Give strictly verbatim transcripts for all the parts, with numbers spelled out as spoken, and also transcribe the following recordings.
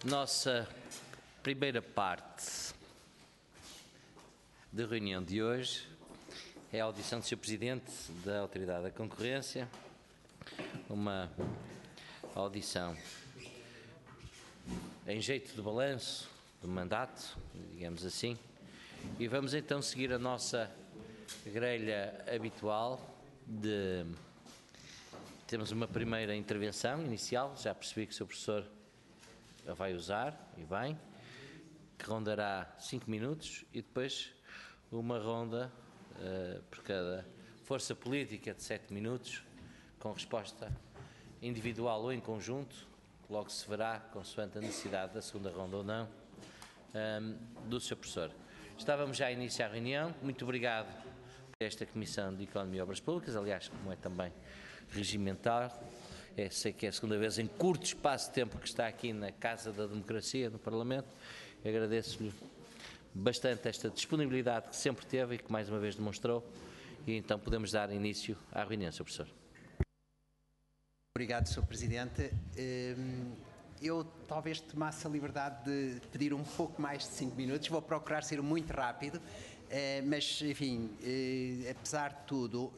Nossa primeira parte da reunião de hoje é a audição do senhor Presidente da Autoridade da Concorrência, uma audição em jeito de balanço do mandato, digamos assim, e vamos então seguir a nossa grelha habitual de... Temos uma primeira intervenção inicial, já percebi que o senhor Professor a vai usar, e bem, que rondará cinco minutos, e depois uma ronda uh, por cada força política de sete minutos, com resposta individual ou em conjunto, logo se verá, consoante a necessidade da segunda ronda ou não, um, do senhor Professor. Estávamos já a iniciar a reunião, muito obrigado por esta Comissão de Economia e Obras Públicas, aliás, como é também regimental, é, sei que é a segunda vez em curto espaço de tempo que está aqui na Casa da Democracia, no Parlamento. Agradeço-lhe bastante esta disponibilidade que sempre teve e que mais uma vez demonstrou, e então podemos dar início à reunião, senhor Professor. Obrigado, senhor Presidente. Eu talvez tomasse a liberdade de pedir um pouco mais de cinco minutos, vou procurar ser muito rápido, mas, enfim, apesar de tudo,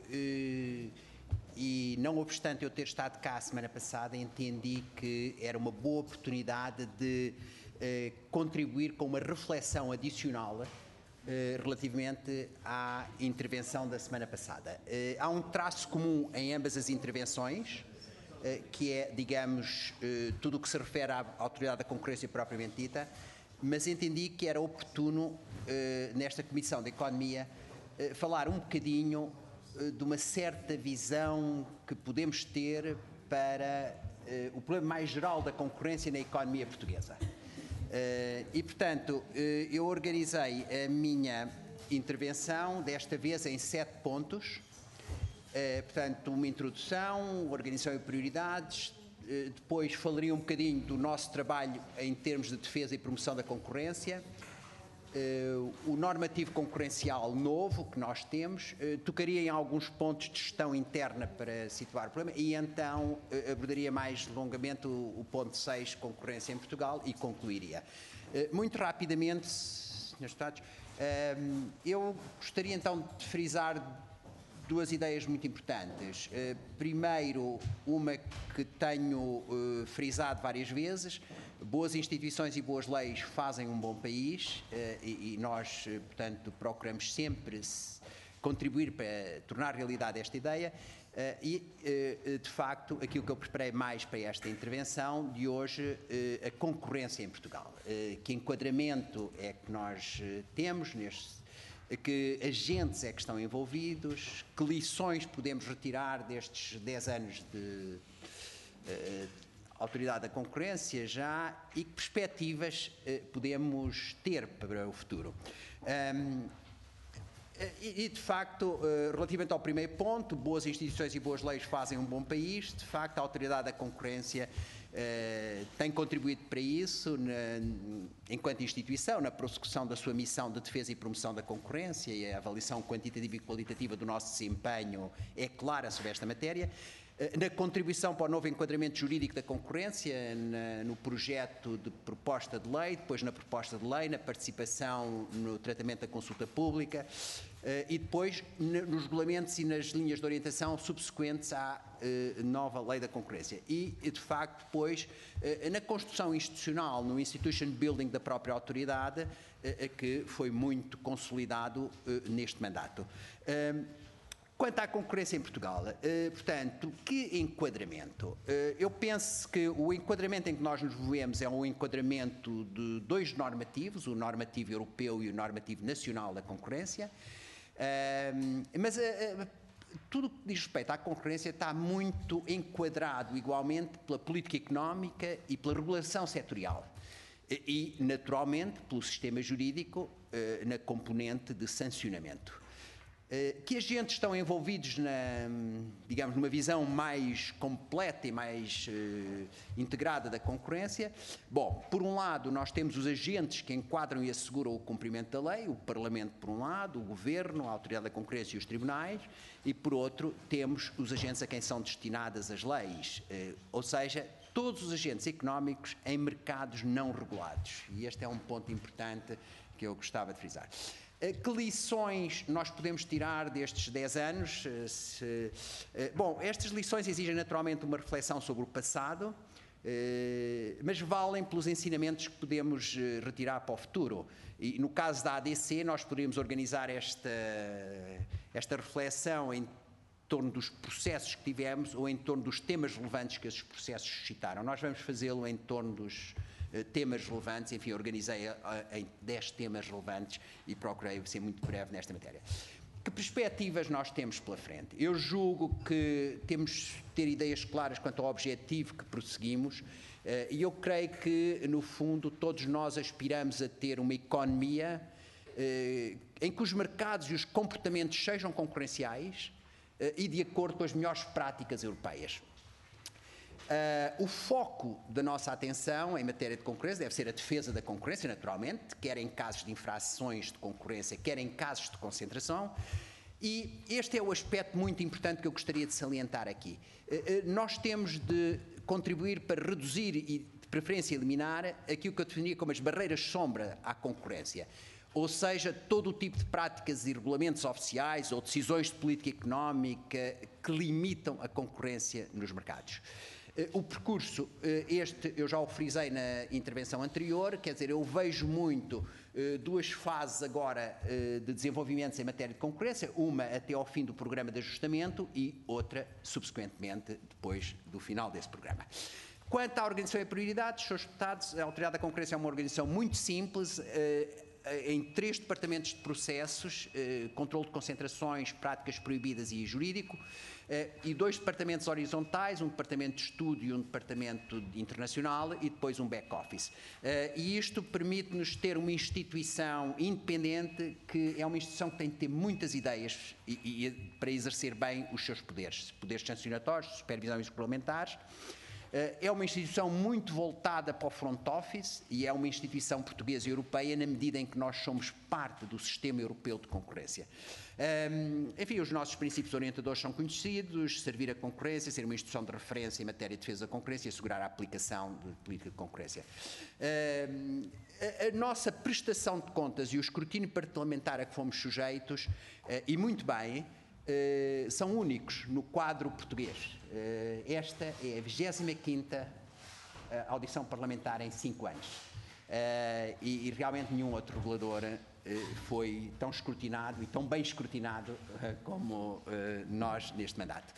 e não obstante eu ter estado cá a semana passada, entendi que era uma boa oportunidade de eh, contribuir com uma reflexão adicional eh, relativamente à intervenção da semana passada. Eh, há um traço comum em ambas as intervenções, eh, que é, digamos, eh, tudo o que se refere à Autoridade da Concorrência propriamente dita, mas entendi que era oportuno, eh, nesta Comissão de Economia, eh, falar um bocadinho de uma certa visão que podemos ter para uh, o problema mais geral da concorrência na economia portuguesa. Uh, e, portanto, uh, eu organizei a minha intervenção, desta vez em sete pontos. Uh, portanto, uma introdução, organização e prioridades, uh, depois falaria um bocadinho do nosso trabalho em termos de defesa e promoção da concorrência, Uh, o normativo concorrencial novo que nós temos, uh, tocaria em alguns pontos de gestão interna para situar o problema e então uh, abordaria mais longamente o, o ponto seis, concorrência em Portugal, e concluiria. Uh, muito rapidamente, senhores Deputados, uh, eu gostaria então de frisar duas ideias muito importantes. Uh, primeiro, uma que tenho uh, frisado várias vezes: boas instituições e boas leis fazem um bom país, uh, e, e nós, uh, portanto, procuramos sempre contribuir para tornar realidade esta ideia. Uh, e, uh, de facto, aquilo que eu preparei mais para esta intervenção de hoje, uh, a concorrência em Portugal. Uh, que enquadramento é que nós uh, temos neste, que agentes é que estão envolvidos, que lições podemos retirar destes dez anos de uh, Autoridade da Concorrência já, e que perspectivas uh, podemos ter para o futuro. Um, e, e, de facto, uh, relativamente ao primeiro ponto, boas instituições e boas leis fazem um bom país, de facto a Autoridade da Concorrência Uh, tem contribuído para isso, na, enquanto instituição, na prossecução da sua missão de defesa e promoção da concorrência, e a avaliação quantitativa e qualitativa do nosso desempenho é clara sobre esta matéria. Uh, na contribuição para o novo enquadramento jurídico da concorrência, na, no projeto de proposta de lei, depois na proposta de lei, na participação no tratamento da consulta pública, Uh, e depois nos regulamentos e nas linhas de orientação subsequentes à uh, nova lei da concorrência. E, de facto, depois, uh, na construção institucional, no institution building da própria autoridade, uh, que foi muito consolidado uh, neste mandato. Uh, Quanto à concorrência em Portugal, uh, portanto, que enquadramento? Uh, eu penso que o enquadramento em que nós nos movemos é um enquadramento de dois normativos, o normativo europeu e o normativo nacional da concorrência. Uh, mas uh, uh, tudo o que diz respeito à concorrência está muito enquadrado igualmente pela política económica e pela regulação setorial e, e naturalmente, pelo sistema jurídico uh, na componente de sancionamento. Uh, que agentes estão envolvidos na, digamos, numa visão mais completa e mais uh, integrada da concorrência? Bom, por um lado nós temos os agentes que enquadram e asseguram o cumprimento da lei, o Parlamento por um lado, o Governo, a Autoridade da Concorrência e os Tribunais, e por outro temos os agentes a quem são destinadas as leis, uh, ou seja, todos os agentes económicos em mercados não regulados. E este é um ponto importante que eu gostava de frisar. Que lições nós podemos tirar destes dez anos? Se, bom, estas lições exigem naturalmente uma reflexão sobre o passado, mas valem pelos ensinamentos que podemos retirar para o futuro. E no caso da A D C, nós poderíamos organizar esta, esta reflexão em torno dos processos que tivemos ou em torno dos temas relevantes que esses processos suscitaram. Nós vamos fazê-lo em torno dos uh, temas relevantes, enfim, organizei uh, em dez temas relevantes e procurei ser muito breve nesta matéria. Que perspectivas nós temos pela frente? Eu julgo que temos de ter ideias claras quanto ao objetivo que prosseguimos, uh, e eu creio que, no fundo, todos nós aspiramos a ter uma economia uh, em que os mercados e os comportamentos sejam concorrenciais e de acordo com as melhores práticas europeias. Uh, o foco da nossa atenção em matéria de concorrência deve ser a defesa da concorrência, naturalmente, quer em casos de infrações de concorrência, quer em casos de concentração, e este é o aspecto muito importante que eu gostaria de salientar aqui. Uh, uh, nós temos de contribuir para reduzir e, de preferência, eliminar aquilo que eu definiria como as barreiras sombra à concorrência. Ou seja, todo o tipo de práticas e regulamentos oficiais ou decisões de política económica que limitam a concorrência nos mercados. O percurso, este eu já o frisei na intervenção anterior, quer dizer, eu vejo muito duas fases agora de desenvolvimento em matéria de concorrência, uma até ao fim do programa de ajustamento e outra subsequentemente depois do final desse programa. Quanto à organização e prioridades, senhores deputados, a Autoridade da Concorrência é uma organização muito simples, em três departamentos de processos, eh, controle de concentrações, práticas proibidas e jurídico, eh, e dois departamentos horizontais, um departamento de estudo e um departamento internacional, e depois um back-office. Eh, e isto permite-nos ter uma instituição independente, que é uma instituição que tem de ter muitas ideias e, e, para exercer bem os seus poderes, poderes sancionatórios, supervisão e regulamentares. É uma instituição muito voltada para o front office e é uma instituição portuguesa e europeia na medida em que nós somos parte do sistema europeu de concorrência. Um, enfim, os nossos princípios orientadores são conhecidos: servir a concorrência, ser uma instituição de referência em matéria de defesa da concorrência e assegurar a aplicação de política de concorrência. Um, a, a nossa prestação de contas e o escrutínio parlamentar a que fomos sujeitos, uh, e muito bem, Uh, são únicos no quadro português. Uh, esta é a vigésima quinta uh, audição parlamentar em cinco anos. Uh, e, e realmente nenhum outro regulador uh, foi tão escrutinado e tão bem escrutinado uh, como uh, nós neste mandato.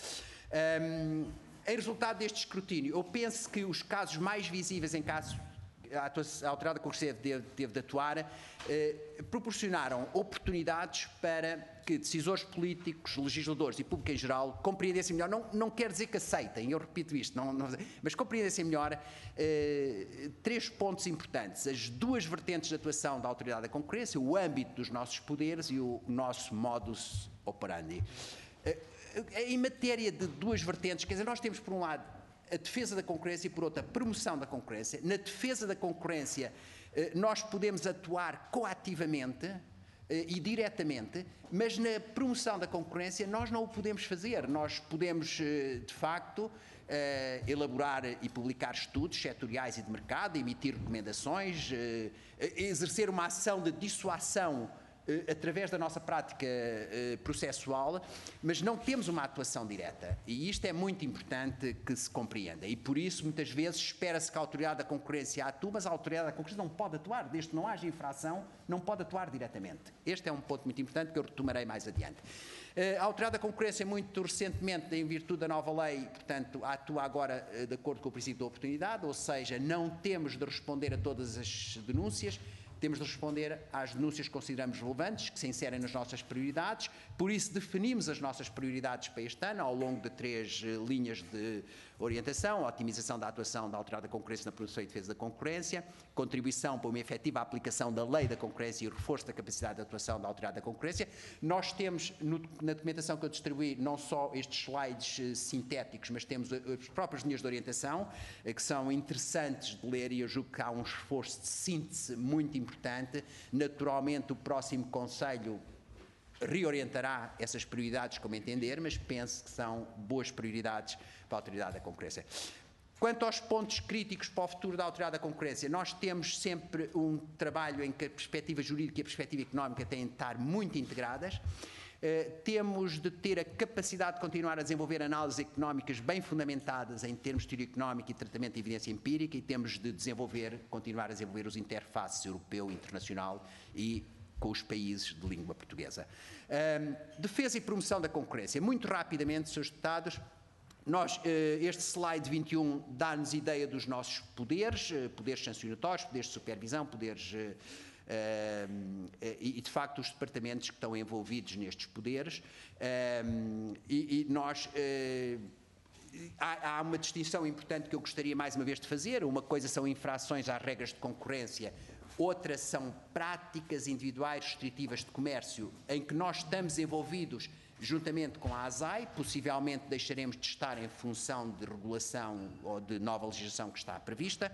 Um, em resultado deste escrutínio, eu penso que os casos mais visíveis em casos a Autoridade da Concorrência teve, teve de atuar, eh, proporcionaram oportunidades para que decisores políticos, legisladores e público em geral compreendessem melhor, não, não quer dizer que aceitem, eu repito isto, não, não, mas compreendessem melhor eh, três pontos importantes: as duas vertentes de atuação da Autoridade da Concorrência, o âmbito dos nossos poderes e o nosso modus operandi. Eh, em matéria de duas vertentes, quer dizer, nós temos por um lado a defesa da concorrência e, por outra, a promoção da concorrência. Na defesa da concorrência, nós podemos atuar coativamente e diretamente, mas na promoção da concorrência nós não o podemos fazer. Nós podemos, de facto, elaborar e publicar estudos setoriais e de mercado, emitir recomendações, exercer uma ação de dissuasão através da nossa prática uh, processual, mas não temos uma atuação direta. E isto é muito importante que se compreenda. E por isso, muitas vezes, espera-se que a Autoridade da Concorrência atue, mas a Autoridade da Concorrência não pode atuar. Desde que não haja infração, não pode atuar diretamente. Este é um ponto muito importante que eu retomarei mais adiante. Uh, a Autoridade da Concorrência, muito recentemente, em virtude da nova lei, portanto, atua agora uh, de acordo com o princípio da oportunidade, ou seja, não temos de responder a todas as denúncias, temos de responder às denúncias que consideramos relevantes, que se inserem nas nossas prioridades. Por isso, definimos as nossas prioridades para este ano, ao longo de três uh, linhas de orientação: a otimização da atuação da Autoridade da Concorrência na produção e defesa da concorrência, contribuição para uma efetiva aplicação da lei da concorrência e o reforço da capacidade de atuação da Autoridade da Concorrência. Nós temos, no, na documentação que eu distribuí, não só estes slides uh, sintéticos, mas temos uh, as próprias linhas de orientação, uh, que são interessantes de ler, e eu julgo que há um esforço de síntese muito importante. Importante. Naturalmente, o próximo Conselho reorientará essas prioridades como entender, mas penso que são boas prioridades para a Autoridade da Concorrência. Quanto aos pontos críticos para o futuro da Autoridade da Concorrência, nós temos sempre um trabalho em que a perspectiva jurídica e a perspectiva económica têm de estar muito integradas. Uh, temos de ter a capacidade de continuar a desenvolver análises económicas bem fundamentadas em termos de teoria económica e tratamento de evidência empírica, e temos de desenvolver, continuar a desenvolver os interfaces europeu e internacional e com os países de língua portuguesa. Uh, defesa e promoção da concorrência. Muito rapidamente, senhores deputados, nós, uh, este slide vinte e um dá-nos ideia dos nossos poderes, uh, poderes sancionatórios, poderes de supervisão, poderes... Uh, Uh, e, de facto, os departamentos que estão envolvidos nestes poderes, uh, e, e nós... Uh, há, há uma distinção importante que eu gostaria mais uma vez de fazer. Uma coisa são infrações às regras de concorrência, outra são práticas individuais restritivas de comércio em que nós estamos envolvidos juntamente com a ASAI, possivelmente deixaremos de estar em função de regulação ou de nova legislação que está prevista.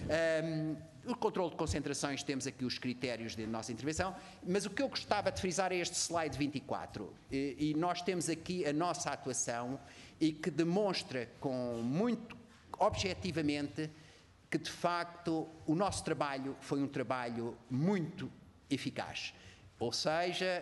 Um, o controle de concentrações, temos aqui os critérios da nossa intervenção, mas o que eu gostava de frisar é este slide vinte e quatro, e, e nós temos aqui a nossa atuação e que demonstra com muito objetivamente que, de facto, o nosso trabalho foi um trabalho muito eficaz. Ou seja,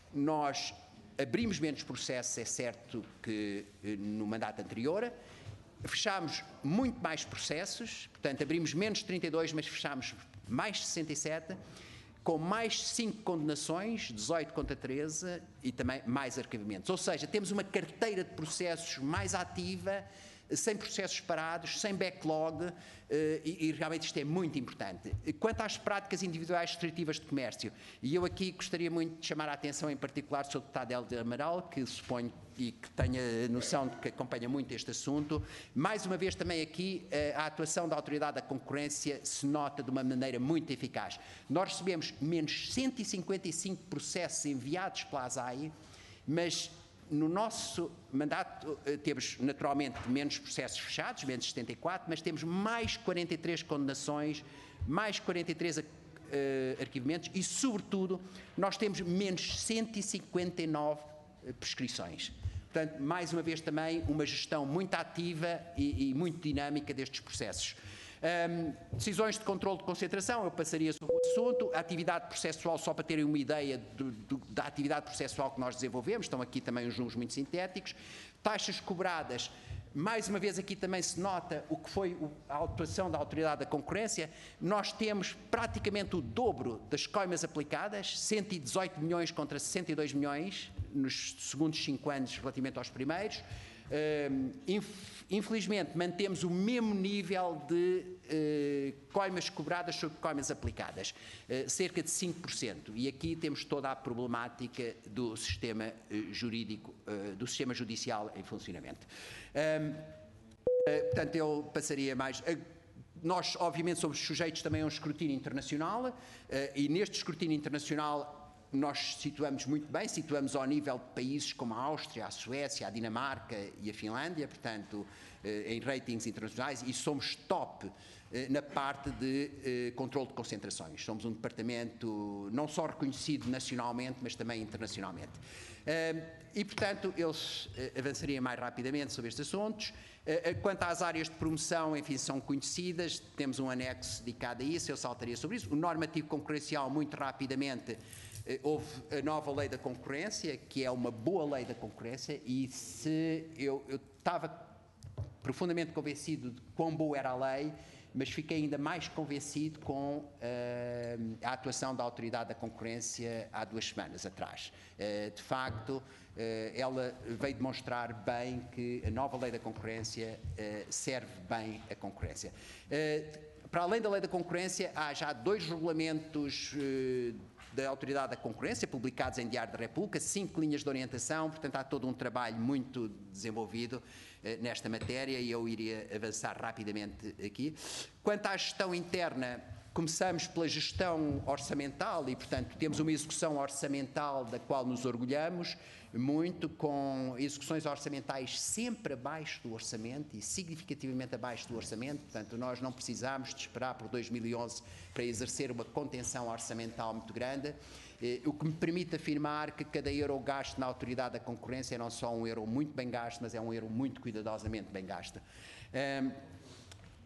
nós abrimos menos processos, é certo, que no mandato anterior, fechámos muito mais processos, portanto abrimos menos trinta e dois, mas fechámos mais sessenta e sete, com mais cinco condenações, dezoito contra treze, e também mais arquivamentos. Ou seja, temos uma carteira de processos mais ativa, sem processos parados, sem backlog, e, e realmente isto é muito importante. Quanto às práticas individuais restritivas de comércio, e eu aqui gostaria muito de chamar a atenção em particular do senhor deputado Hélio Amaral, que suponho e que tenha noção de que acompanha muito este assunto. Mais uma vez também aqui a atuação da Autoridade da Concorrência se nota de uma maneira muito eficaz. Nós recebemos menos cento e cinquenta e cinco processos enviados pela ASAI, mas no nosso mandato temos naturalmente menos processos fechados, menos setenta e quatro, mas temos mais quarenta e três condenações, mais quarenta e três uh, arquivamentos e, sobretudo, nós temos menos cento e cinquenta e nove uh, prescrições. Portanto, mais uma vez também uma gestão muito ativa e, e muito dinâmica destes processos. Um, decisões de controle de concentração, eu passaria sobre o assunto. A atividade processual, só para terem uma ideia do, do, da atividade processual que nós desenvolvemos, estão aqui também os números muito sintéticos. Taxas cobradas, mais uma vez aqui também se nota o que foi a atuação da Autoridade da Concorrência. Nós temos praticamente o dobro das coimas aplicadas, cento e dezoito milhões contra sessenta e dois milhões nos segundos cinco anos relativamente aos primeiros. Uh, inf, infelizmente mantemos o mesmo nível de uh, coimas cobradas sobre coimas aplicadas, uh, cerca de cinco por cento, e aqui temos toda a problemática do sistema uh, jurídico, uh, do sistema judicial em funcionamento. Uh, uh, portanto, eu passaria mais... Uh, nós, obviamente, somos sujeitos também a um escrutínio internacional, uh, e neste escrutínio internacional nós situamos muito bem, situamos ao nível de países como a Áustria, a Suécia, a Dinamarca e a Finlândia, portanto, em ratings internacionais, e somos top na parte de controle de concentrações. Somos um departamento não só reconhecido nacionalmente, mas também internacionalmente. E, portanto, eu avançaria mais rapidamente sobre estes assuntos. Quanto às áreas de promoção, enfim, são conhecidas, temos um anexo dedicado a isso, eu saltaria sobre isso. O normativo concorrencial, muito rapidamente, houve a nova lei da concorrência, que é uma boa lei da concorrência, e se eu, eu estava profundamente convencido de quão boa era a lei, mas fiquei ainda mais convencido com uh, a atuação da Autoridade da Concorrência há duas semanas atrás. Uh, de facto, uh, ela veio demonstrar bem que a nova lei da concorrência uh, serve bem à concorrência. Uh, para além da lei da concorrência, há já dois regulamentos uh, da Autoridade da Concorrência, publicados em Diário da República, cinco linhas de orientação, portanto há todo um trabalho muito desenvolvido eh, nesta matéria, e eu iria avançar rapidamente aqui. Quanto à gestão interna, começamos pela gestão orçamental e, portanto, temos uma execução orçamental da qual nos orgulhamos muito, com execuções orçamentais sempre abaixo do orçamento e significativamente abaixo do orçamento. Portanto, nós não precisamos de esperar por dois mil e onze para exercer uma contenção orçamental muito grande, o que me permite afirmar que cada euro gasto na Autoridade da Concorrência é não só um euro muito bem gasto, mas é um euro muito cuidadosamente bem gasto.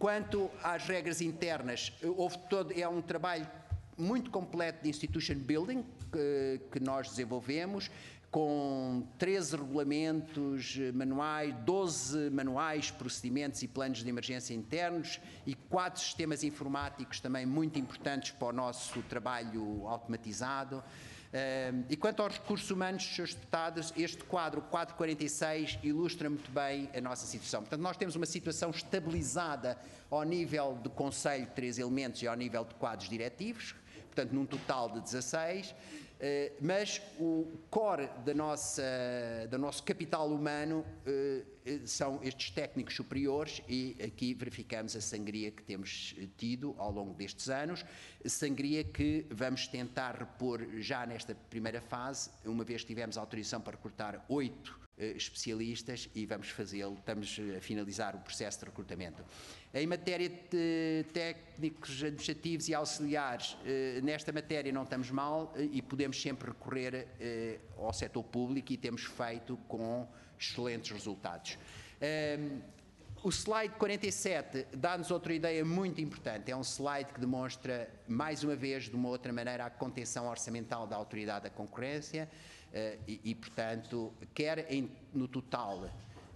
quanto às regras internas, houve todo, é um trabalho muito completo de institution building que, que nós desenvolvemos, com treze regulamentos manuais, doze manuais, procedimentos e planos de emergência internos e quatro sistemas informáticos também muito importantes para o nosso trabalho automatizado. Uh, e quanto aos recursos humanos, senhores deputados, este quadro, o quadro quarenta e seis, ilustra muito bem a nossa situação. Portanto, nós temos uma situação estabilizada ao nível do Conselho de três elementos e ao nível de quadros diretivos, portanto, num total de dezasseis, Uh, mas o core da nossa, do nosso capital humano uh, são estes técnicos superiores e aqui verificamos a sangria que temos tido ao longo destes anos, sangria que vamos tentar repor já nesta primeira fase, uma vez que tivemos autorização para recrutar oito uh, especialistas e vamos fazê-lo, estamos a finalizar o processo de recrutamento. Em matéria de técnicos administrativos e auxiliares, nesta matéria não estamos mal e podemos sempre recorrer ao setor público e temos feito com excelentes resultados. O slide quarenta e sete dá-nos outra ideia muito importante. É um slide que demonstra, mais uma vez, de uma outra maneira, a contenção orçamental da Autoridade da Concorrência e, e portanto, quer em, no total,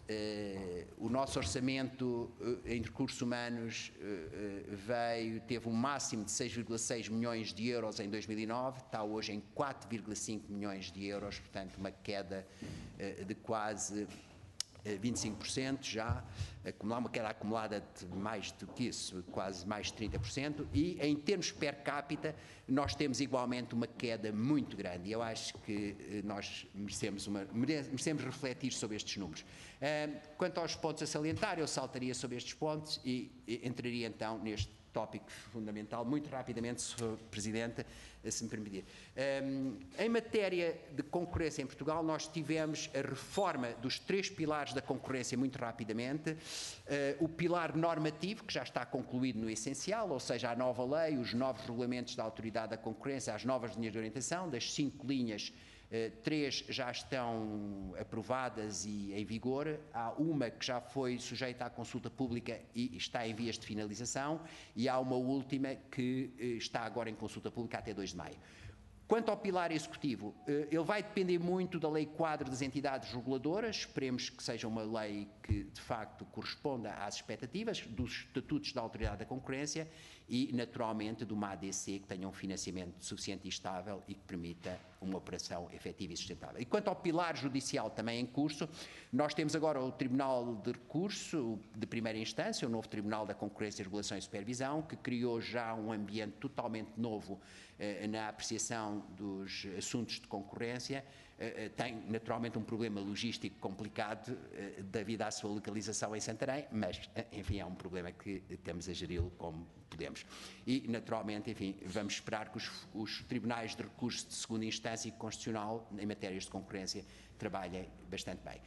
Uh, o nosso orçamento uh, em recursos humanos uh, uh, veio, teve um máximo de seis vírgula seis milhões de euros em dois mil e nove, está hoje em quatro vírgula cinco milhões de euros, portanto uma queda uh, de quase uh, vinte e cinco por cento já, acumular uma queda acumulada de mais do que isso, quase mais de trinta por cento, e em termos per capita nós temos igualmente uma queda muito grande e eu acho que uh, nós merecemos, uma, merecemos refletir sobre estes números. Uh, quanto aos pontos a salientar, eu saltaria sobre estes pontos e, e entraria então neste tópico fundamental, muito rapidamente, senhor Presidente, se me permitir. Um, em matéria de concorrência em Portugal, nós tivemos a reforma dos três pilares da concorrência muito rapidamente. Uh, o pilar normativo, que já está concluído no essencial, ou seja, a nova lei, os novos regulamentos da Autoridade da Concorrência, as novas linhas de orientação, das cinco linhas, Uh, três já estão aprovadas e em vigor, há uma que já foi sujeita à consulta pública e está em vias de finalização e há uma última que uh, está agora em consulta pública até dois de maio. Quanto ao pilar executivo, uh, ele vai depender muito da lei quadro das entidades reguladoras, esperemos que seja uma lei que de facto corresponda às expectativas dos estatutos da Autoridade da Concorrência e naturalmente de uma A D C que tenha um financiamento suficiente e estável e que permita uma operação efetiva e sustentável. E quanto ao pilar judicial também em curso, nós temos agora o Tribunal de Recurso de primeira instância, o novo Tribunal da Concorrência, Regulação e Supervisão, que criou já um ambiente totalmente novo eh, na apreciação dos assuntos de concorrência. Uh, tem naturalmente um problema logístico complicado uh, devido à sua localização em Santarém, mas, uh, enfim, é um problema que temos a geri-lo como podemos. E, naturalmente, enfim, vamos esperar que os, os tribunais de recurso de segunda instância e constitucional em matérias de concorrência trabalhem bastante bem.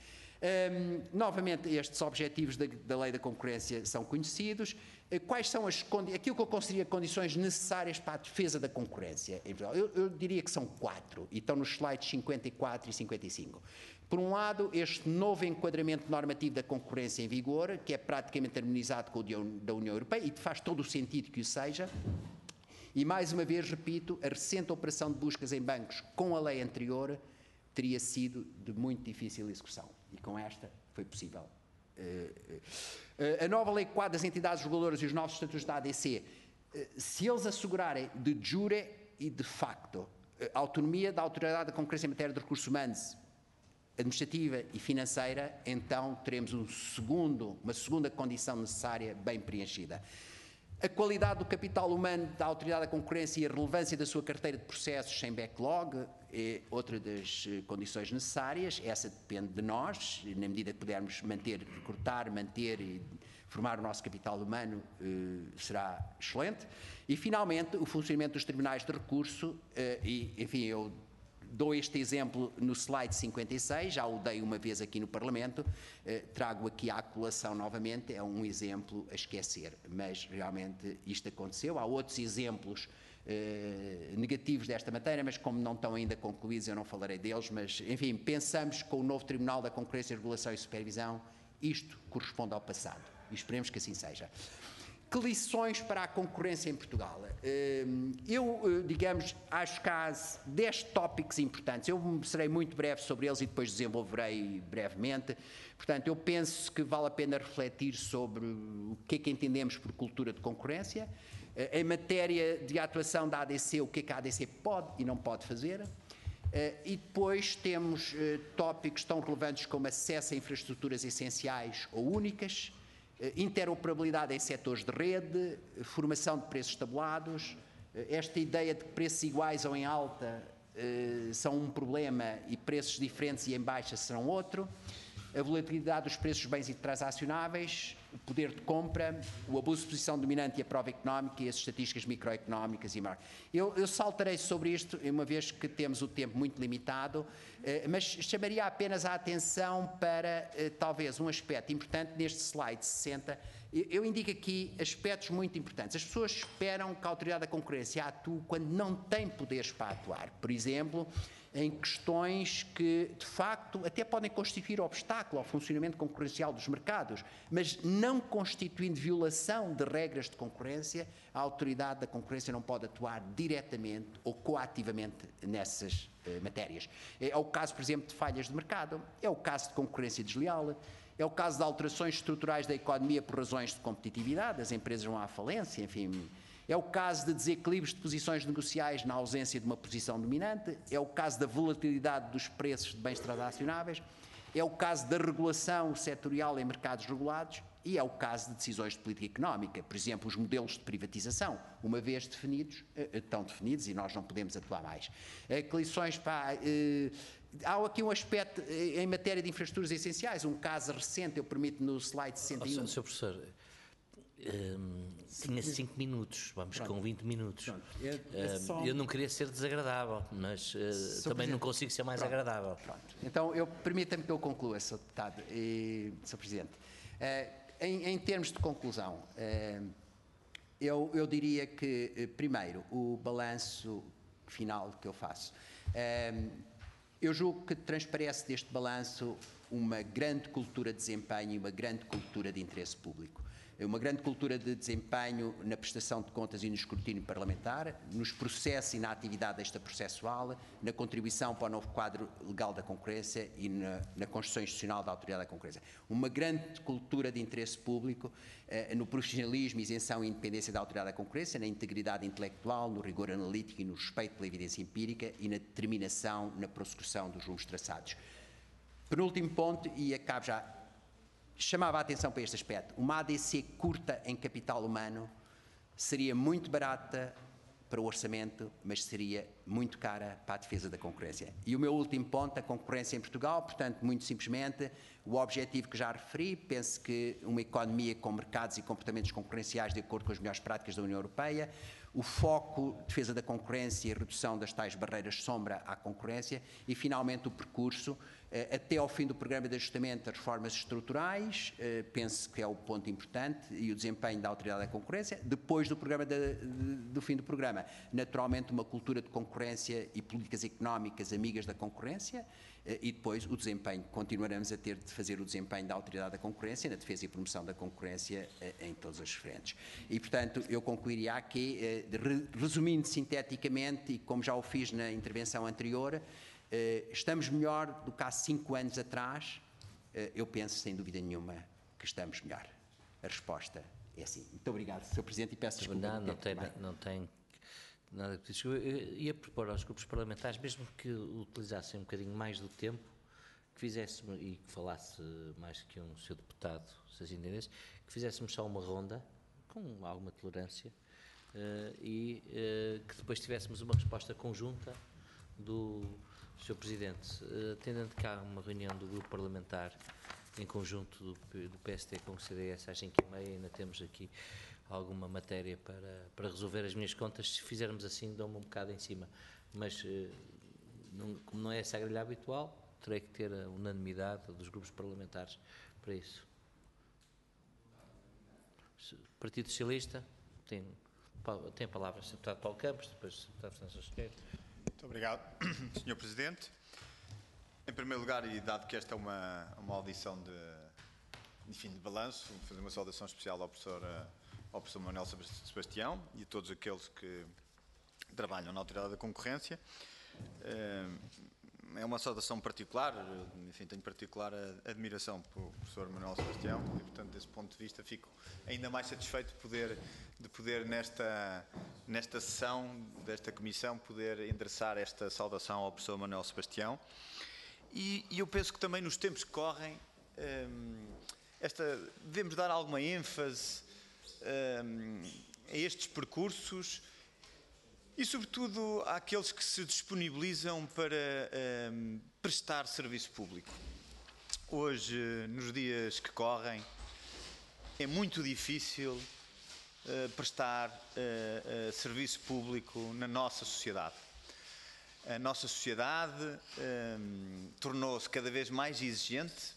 Um, novamente, estes objetivos da, da lei da concorrência são conhecidos. Uh, quais são as aquilo que eu considero condições necessárias para a defesa da concorrência em Portugal? Eu, eu diria que são quatro, e estão nos slides cinquenta e quatro e cinquenta e cinco. Por um lado, este novo enquadramento normativo da concorrência em vigor, que é praticamente harmonizado com o da União Europeia, e que faz todo o sentido que o seja. E, mais uma vez, repito, a recente operação de buscas em bancos com a lei anterior teria sido de muito difícil execução. E com esta foi possível. Uh, uh, a nova lei quadro das entidades reguladoras e os novos estatutos da A D C, uh, se eles assegurarem de jure e de facto a autonomia da Autoridade da Concorrência em matéria de recursos humanos, administrativa e financeira, então teremos um segundo, uma segunda condição necessária bem preenchida. A qualidade do capital humano da Autoridade da Concorrência e a relevância da sua carteira de processos sem backlog é outra das condições necessárias. Essa depende de nós, na medida que pudermos manter, recrutar, manter e formar o nosso capital humano, eh, será excelente. E, finalmente, o funcionamento dos tribunais de recurso, eh, e, enfim, eu dou este exemplo no slide cinquenta e seis, já o dei uma vez aqui no Parlamento, eh, trago aqui à colação novamente, é um exemplo a esquecer, mas realmente isto aconteceu. Há outros exemplos eh, negativos desta matéria, mas como não estão ainda concluídos eu não falarei deles, mas enfim, pensamos que com o novo Tribunal da Concorrência, Regulação e Supervisão isto corresponde ao passado e esperemos que assim seja. que lições para a concorrência em Portugal? Eu, digamos, acho que há dez tópicos importantes. Eu serei muito breve sobre eles e depois desenvolverei brevemente. Portanto, eu penso que vale a pena refletir sobre o que é que entendemos por cultura de concorrência. Em matéria de atuação da A D C, o que é que a A D C pode e não pode fazer. E depois temos tópicos tão relevantes como acesso a infraestruturas essenciais ou únicas, interoperabilidade em setores de rede, formação de preços tabulados, esta ideia de que preços iguais ou em alta são um problema e preços diferentes e em baixa serão outro, a volatilidade dos preços dos bens transacionáveis, o poder de compra, o abuso de posição dominante e a prova económica e as estatísticas microeconómicas e maior. Eu, eu saltarei sobre isto, uma vez que temos o tempo muito limitado, mas chamaria apenas a atenção para talvez um aspecto importante neste slide sessenta. Eu indico aqui aspectos muito importantes. As pessoas esperam que a Autoridade da Concorrência atue quando não tem poderes para atuar. Por exemplo, em questões que, de facto, até podem constituir obstáculo ao funcionamento concorrencial dos mercados, mas não constituindo violação de regras de concorrência, a Autoridade da Concorrência não pode atuar diretamente ou coativamente nessas eh, matérias. É o caso, por exemplo, de falhas de mercado, é o caso de concorrência desleal, é o caso de alterações estruturais da economia por razões de competitividade, as empresas vão à falência, enfim. É o caso de desequilíbrios de posições negociais na ausência de uma posição dominante, é o caso da volatilidade dos preços de bens transacionáveis, é o caso da regulação setorial em mercados regulados e é o caso de decisões de política económica, por exemplo, os modelos de privatização, uma vez definidos, estão definidos e nós não podemos atuar mais. Que lições para... Há aqui um aspecto em matéria de infraestruturas essenciais, um caso recente, eu permito no slide sessenta e um. Oh, senhor Professor, hum, tinha cinco minutos, vamos Pronto. com vinte minutos. É, é só... Eu não queria ser desagradável, mas uh, também Presidente. não consigo ser mais Pronto. agradável. Pronto. Então, eu permita-me que eu conclua, senhor Deputado e senhor Presidente. Uh, em, em termos de conclusão, uh, eu, eu diria que, uh, primeiro, o balanço final que eu faço. Uh, Eu julgo que transparece deste balanço uma grande cultura de desempenho e uma grande cultura de interesse público. Uma grande cultura de desempenho na prestação de contas e no escrutínio parlamentar, nos processos e na atividade extraprocessual, na contribuição para o novo quadro legal da concorrência e na, na construção institucional da Autoridade da Concorrência. Uma grande cultura de interesse público eh, no profissionalismo, isenção e independência da Autoridade da Concorrência, na integridade intelectual, no rigor analítico e no respeito pela evidência empírica e na determinação na prossecução dos rumos traçados. Penúltimo ponto, e acabo já, chamava a atenção para este aspecto. Uma A D C curta em capital humano seria muito barata para o orçamento, mas seria muito cara para a defesa da concorrência. E o meu último ponto, a concorrência em Portugal, portanto, muito simplesmente, o objetivo que já referi, penso que uma economia com mercados e comportamentos concorrenciais de acordo com as melhores práticas da União Europeia, o foco, defesa da concorrência e redução das tais barreiras sombra à concorrência e, finalmente, o percurso até ao fim do programa de ajustamento das reformas estruturais, penso que é o ponto importante, e o desempenho da Autoridade da Concorrência. Depois do, programa de, de, do fim do programa, naturalmente uma cultura de concorrência e políticas económicas amigas da concorrência, e depois o desempenho, continuaremos a ter de fazer o desempenho da Autoridade da Concorrência na defesa e promoção da concorrência em todas as frentes. E, portanto, eu concluiria aqui, resumindo sinteticamente, e como já o fiz na intervenção anterior, Uh, estamos melhor do que há cinco anos atrás? Uh, eu penso, sem dúvida nenhuma, que estamos melhor. A resposta é sim. Muito obrigado, senhor Presidente, e peço desculpa. Não, não tem, não tem nada que dizer. Eu ia propor aos grupos parlamentares, mesmo que utilizassem um bocadinho mais do tempo, que fizéssemos, e que falasse mais que um senhor deputado, se assim entendesse, que fizéssemos só uma ronda, com alguma tolerância, uh, e uh, que depois tivéssemos uma resposta conjunta do senhor Presidente, tendo que há uma reunião do grupo parlamentar em conjunto do, do P S T com o C D S às cinco e meia, ainda temos aqui alguma matéria para, para resolver as minhas contas. Se fizermos assim, dou-me um bocado em cima, mas não, como não é essa a grelha habitual, terei que ter a unanimidade dos grupos parlamentares para isso. Partido Socialista tem, tem a palavra o senhor Deputado Paulo Campos, depois o senhor Deputado Francisco Esquerdo. Muito obrigado, senhor Presidente. Em primeiro lugar, e dado que esta é uma, uma audição de, enfim, de balanço, fazer uma saudação especial ao professor ao professor Manuel Sebastião e a todos aqueles que trabalham na Autoridade da Concorrência. É uma saudação particular, enfim, tenho particular admiração pelo professor Manuel Sebastião e, portanto, desse ponto de vista, fico ainda mais satisfeito de poder, de poder nesta, nesta sessão desta comissão, poder endereçar esta saudação ao professor Manuel Sebastião. E, e eu penso que também nos tempos que correm, esta, devemos dar alguma ênfase a estes percursos e, sobretudo, àqueles que se disponibilizam para um, prestar serviço público. Hoje, nos dias que correm, é muito difícil uh, prestar uh, uh, serviço público na nossa sociedade. A nossa sociedade um, tornou-se cada vez mais exigente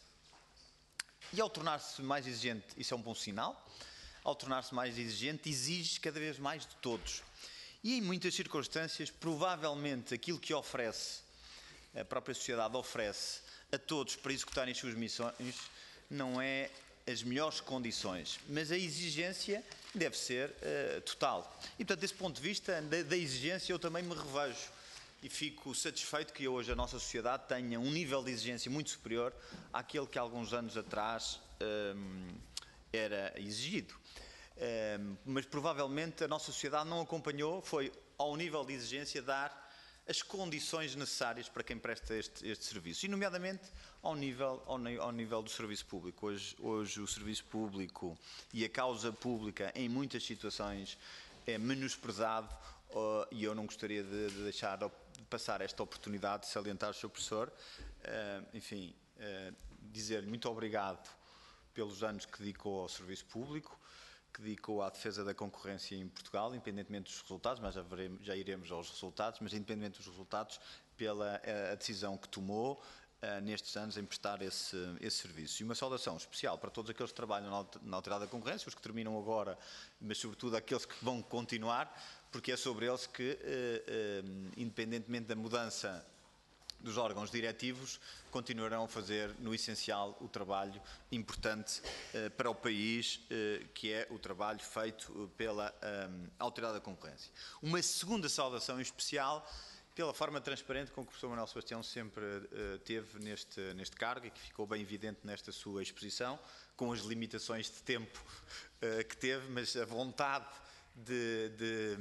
e, ao tornar-se mais exigente, isso é um bom sinal, ao tornar-se mais exigente, exige cada vez mais de todos. E, em muitas circunstâncias, provavelmente aquilo que oferece, a própria sociedade oferece a todos para executarem as suas missões, não é as melhores condições, mas a exigência deve ser uh, total. E, portanto, desse ponto de vista, da, da exigência, eu também me revejo e fico satisfeito que hoje a nossa sociedade tenha um nível de exigência muito superior àquele que, alguns anos atrás, um, era exigido. Um, mas provavelmente a nossa sociedade não acompanhou, foi ao nível de exigência dar as condições necessárias para quem presta este, este serviço, e nomeadamente ao nível, ao, ao nível do serviço público. Hoje, hoje o serviço público e a causa pública em muitas situações é menosprezado uh, e eu não gostaria de, de deixar de passar esta oportunidade de salientar o senhor professor, uh, enfim, uh, dizer-lhe muito obrigado pelos anos que dedicou ao serviço público, que dedicou à defesa da concorrência em Portugal, independentemente dos resultados, mas já, veremos, já iremos aos resultados, mas independentemente dos resultados, pela a decisão que tomou uh, nestes anos em prestar esse, esse serviço. E uma saudação especial para todos aqueles que trabalham na, na Autoridade da Concorrência, os que terminam agora, mas sobretudo aqueles que vão continuar, porque é sobre eles que, uh, uh, independentemente da mudança dos órgãos diretivos, continuarão a fazer, no essencial, o trabalho importante uh, para o país, uh, que é o trabalho feito pela um, Autoridade da Concorrência. Uma segunda saudação em especial pela forma transparente com que o professor Manuel Sebastião sempre uh, teve neste, neste cargo e que ficou bem evidente nesta sua exposição, com as limitações de tempo uh, que teve, mas a vontade de, de,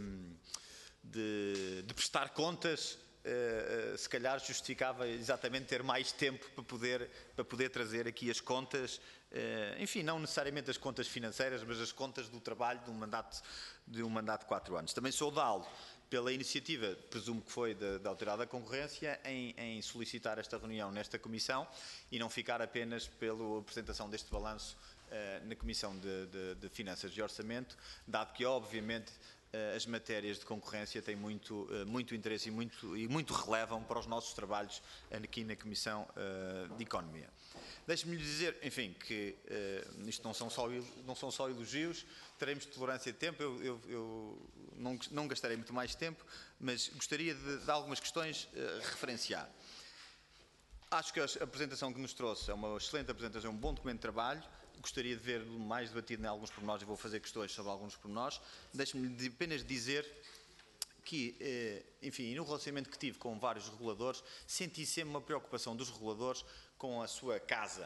de, de prestar contas. Uh, uh, se calhar justificava exatamente ter mais tempo para poder, para poder trazer aqui as contas, uh, enfim, não necessariamente as contas financeiras, mas as contas do trabalho de um mandato de, um mandato de quatro anos. Também saudá-lo pela iniciativa, presumo que foi da, da Autoridade da Concorrência, em, em solicitar esta reunião nesta comissão e não ficar apenas pela apresentação deste balanço uh, na Comissão de, de, de Finanças e Orçamento, dado que, obviamente, as matérias de concorrência têm muito, muito interesse e muito, e muito relevam para os nossos trabalhos aqui na Comissão de Economia. Deixe-me lhe dizer, enfim, que uh, isto não são, só, não são só elogios, teremos tolerância de tempo, eu, eu, eu não, não gastarei muito mais tempo, mas gostaria de, de algumas questões uh, referenciar. Acho que a apresentação que nos trouxe é uma excelente apresentação, um bom documento de trabalho. Gostaria de ver mais debatido em alguns pormenores e vou fazer questões sobre alguns pormenores. Deixe-me apenas dizer que, enfim, no relacionamento que tive com vários reguladores, senti sempre uma preocupação dos reguladores com a sua casa.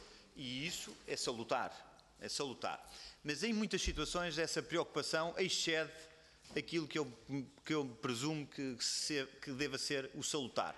E isso é salutar, é salutar. Mas em muitas situações essa preocupação excede aquilo que eu, que eu presumo que, se, que deva ser o salutar.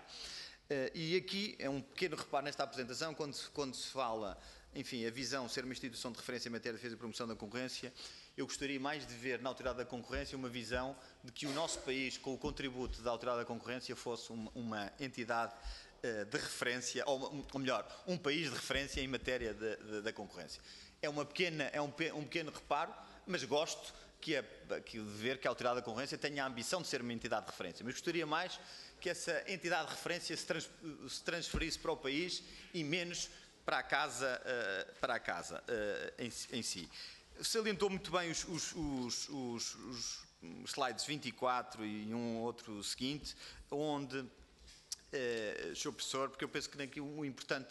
E aqui é um pequeno reparo nesta apresentação, quando se, quando se fala, enfim, a visão ser uma instituição de referência em matéria de defesa e promoção da concorrência, eu gostaria mais de ver na Autoridade da Concorrência uma visão de que o nosso país, com o contributo da Autoridade da Concorrência, fosse uma, uma entidade uh, de referência, ou, ou melhor, um país de referência em matéria de, de, da concorrência. É, uma pequena, é um, um pequeno reparo, mas gosto que é, que de ver que a Autoridade da Concorrência tenha a ambição de ser uma entidade de referência, mas gostaria mais que essa entidade de referência se, trans, se transferisse para o país e menos para a casa, uh, para a casa uh, em, em si. Salientou muito bem os, os, os, os, os slides vinte e quatro e um outro seguinte, onde, uh, senhor professor, porque eu penso que aqui o importante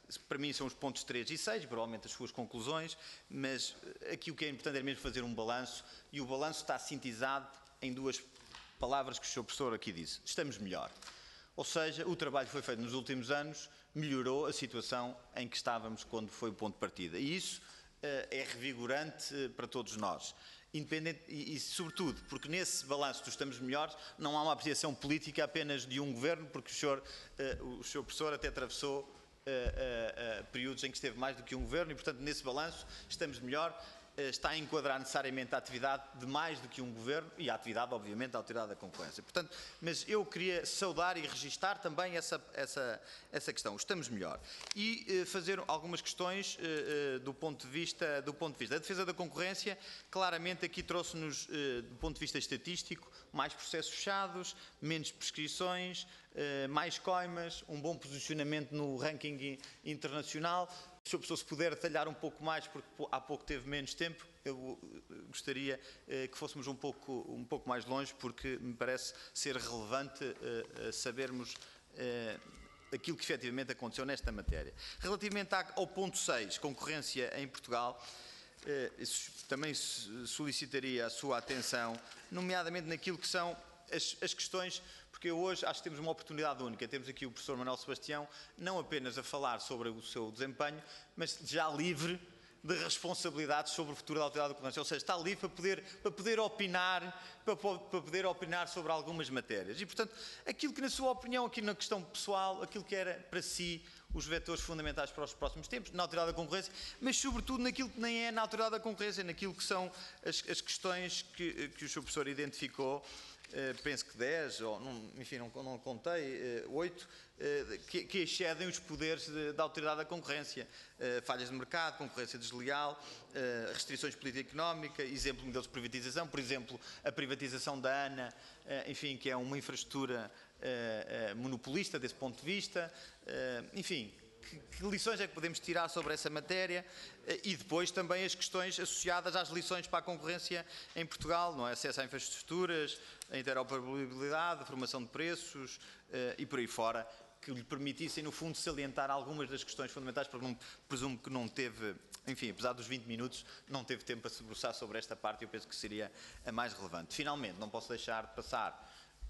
para mim são os pontos três e seis, provavelmente as suas conclusões, mas aqui o que é importante é mesmo fazer um balanço, e o balanço está sintetizado em duas palavras que o senhor professor aqui disse: estamos melhor. Ou seja, o trabalho que foi feito nos últimos anos melhorou a situação em que estávamos quando foi o ponto de partida. E isso uh, é revigorante uh, para todos nós. Independente, e, e, sobretudo, porque nesse balanço do estamos melhores não há uma apreciação política apenas de um governo, porque o senhor, uh, o senhor professor até atravessou uh, uh, uh, períodos em que esteve mais do que um governo, e, portanto, nesse balanço estamos melhor. Está a enquadrar necessariamente a atividade de mais do que um governo e a atividade, obviamente, da Autoridade da Concorrência. Portanto, mas eu queria saudar e registar também essa, essa, essa questão. Estamos melhor. E eh, fazer algumas questões eh, do, ponto de vista, do ponto de vista da defesa da concorrência. Claramente aqui trouxe-nos, eh, do ponto de vista estatístico, mais processos fechados, menos prescrições, eh, mais coimas, um bom posicionamento no ranking internacional. Se o senhor professor se puder detalhar um pouco mais, porque há pouco teve menos tempo, eu gostaria eh, que fôssemos um pouco, um pouco mais longe, porque me parece ser relevante eh, sabermos eh, aquilo que efetivamente aconteceu nesta matéria. Relativamente ao ponto seis, concorrência em Portugal, eh, também solicitaria a sua atenção, nomeadamente naquilo que são as, as questões, porque hoje acho que temos uma oportunidade única. Temos aqui o professor Manuel Sebastião, não apenas a falar sobre o seu desempenho, mas já livre de responsabilidades sobre o futuro da Autoridade da Concorrência. Ou seja, está livre para poder, para poder opinar, para, para poder opinar sobre algumas matérias. E, portanto, aquilo que, na sua opinião, aqui na questão pessoal, aquilo que era para si os vetores fundamentais para os próximos tempos, na Autoridade da Concorrência, mas sobretudo naquilo que nem é na Autoridade da Concorrência, naquilo que são as, as questões que, que o senhor professor identificou. Uh, penso que dez, ou não, enfim, não, não contei, uh, oito, uh, que, que excedem os poderes de, da Autoridade da Concorrência. Uh, falhas de mercado, concorrência desleal, uh, restrições de política económica, exemplo de modelos de privatização, por exemplo, a privatização da ANA, uh, enfim, que é uma infraestrutura uh, uh, monopolista desse ponto de vista, uh, enfim. Que, que lições é que podemos tirar sobre essa matéria? E depois também as questões associadas às lições para a concorrência em Portugal, não é? Acesso a infraestruturas, a interoperabilidade, a formação de preços uh, e por aí fora, que lhe permitissem, no fundo, salientar algumas das questões fundamentais, porque não, presumo que não teve, enfim, apesar dos vinte minutos, não teve tempo para se debruçar sobre esta parte, e eu penso que seria a mais relevante. Finalmente, não posso deixar de passar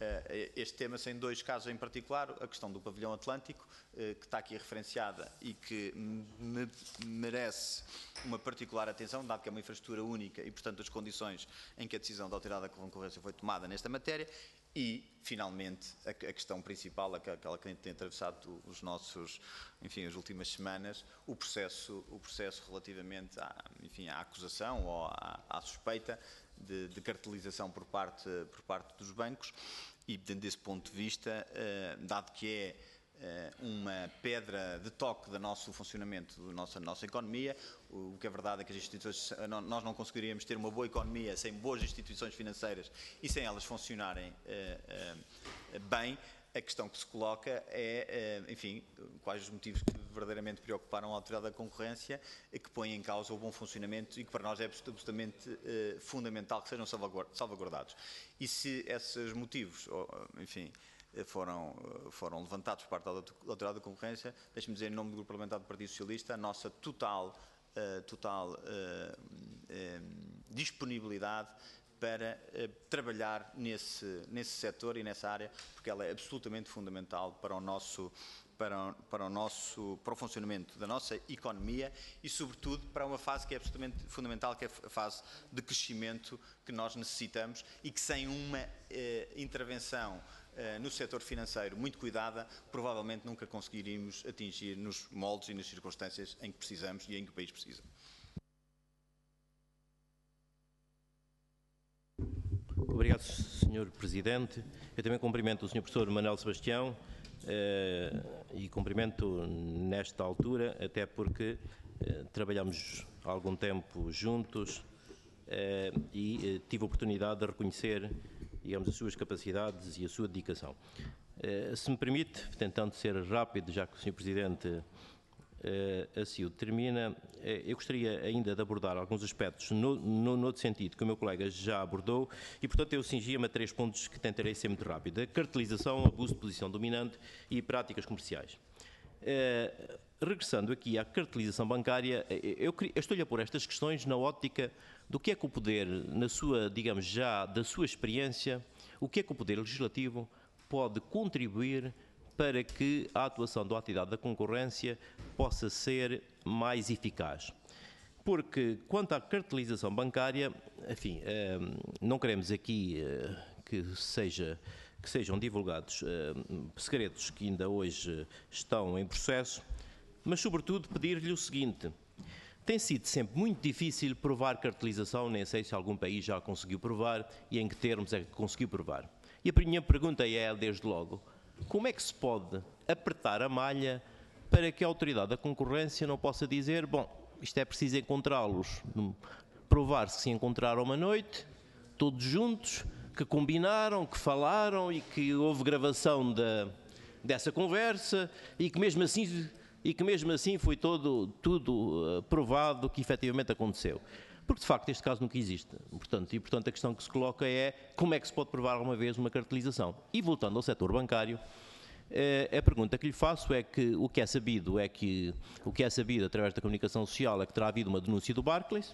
este tema sem dois casos em particular, a questão do pavilhão atlântico, que está aqui referenciada e que me merece uma particular atenção, dado que é uma infraestrutura única e, portanto, as condições em que a decisão da Autoridade da Concorrência foi tomada nesta matéria. E, finalmente, a questão principal, aquela que tem atravessado os nossos, enfim, as últimas semanas, o processo, o processo relativamente à, enfim, à acusação ou à, à suspeita de, de cartelização por parte, por parte dos bancos. E, desse ponto de vista, eh, dado que é eh, uma pedra de toque do nosso funcionamento, da nossa, nossa economia, o que é verdade é que as instituições, nós não conseguiríamos ter uma boa economia sem boas instituições financeiras e sem elas funcionarem eh, eh, bem. A questão que se coloca é, enfim, quais os motivos que verdadeiramente preocuparam a Autoridade da Concorrência, que põem em causa o bom funcionamento e que para nós é absolutamente uh, fundamental que sejam salvaguardados. E se esses motivos, enfim, foram, foram levantados por parte da Autoridade da Concorrência, deixe-me dizer em nome do Grupo Parlamentar do Partido Socialista a nossa total, uh, total uh, uh, disponibilidade para uh, trabalhar nesse, nesse setor e nessa área, porque ela é absolutamente fundamental para o nosso, para, para, o nosso, para o funcionamento da nossa economia e, sobretudo, para uma fase que é absolutamente fundamental, que é a fase de crescimento que nós necessitamos e que sem uma uh, intervenção uh, no setor financeiro muito cuidada, provavelmente nunca conseguiríamos atingir nos moldes e nas circunstâncias em que precisamos e em que o país precisa. Obrigado, senhor Presidente. Eu também cumprimento o senhor professor Manuel Sebastião eh, e cumprimento nesta altura, até porque eh, trabalhamos há algum tempo juntos eh, e eh, tive a oportunidade de reconhecer, digamos, as suas capacidades e a sua dedicação. Eh, se me permite, tentando ser rápido, já que o senhor Presidente Uh, assim o determina, uh, eu gostaria ainda de abordar alguns aspectos no, no, no outro sentido que o meu colega já abordou e, portanto, eu cingia-me a três pontos que tentarei ser muito rápido. A cartelização, abuso de posição dominante e práticas comerciais. Uh, regressando aqui à cartelização bancária, eu, eu estou-lhe a pôr estas questões na ótica do que é que o poder, na sua, digamos já, da sua experiência, o que é que o poder legislativo pode contribuir para que a atuação da autoridade da concorrência possa ser mais eficaz. Porque, quanto à cartelização bancária, enfim, não queremos aqui que, seja, que sejam divulgados segredos que ainda hoje estão em processo, mas, sobretudo, pedir-lhe o seguinte: tem sido sempre muito difícil provar cartelização, nem sei se algum país já conseguiu provar e em que termos é que conseguiu provar. E a minha pergunta é, desde logo, como é que se pode apertar a malha para que a autoridade da concorrência não possa dizer, bom, isto é preciso encontrá-los, provar-se que se encontraram uma noite, todos juntos, que combinaram, que falaram e que houve gravação da, dessa conversa e que mesmo assim, e que mesmo assim foi todo, tudo uh, provado que efetivamente aconteceu. Porque, de facto, este caso nunca existe. Portanto, e, portanto, a questão que se coloca é como é que se pode provar alguma vez uma cartelização. E, voltando ao setor bancário, eh, a pergunta que lhe faço é que o que é sabido é que, o que é sabido através da comunicação social é que terá havido uma denúncia do Barclays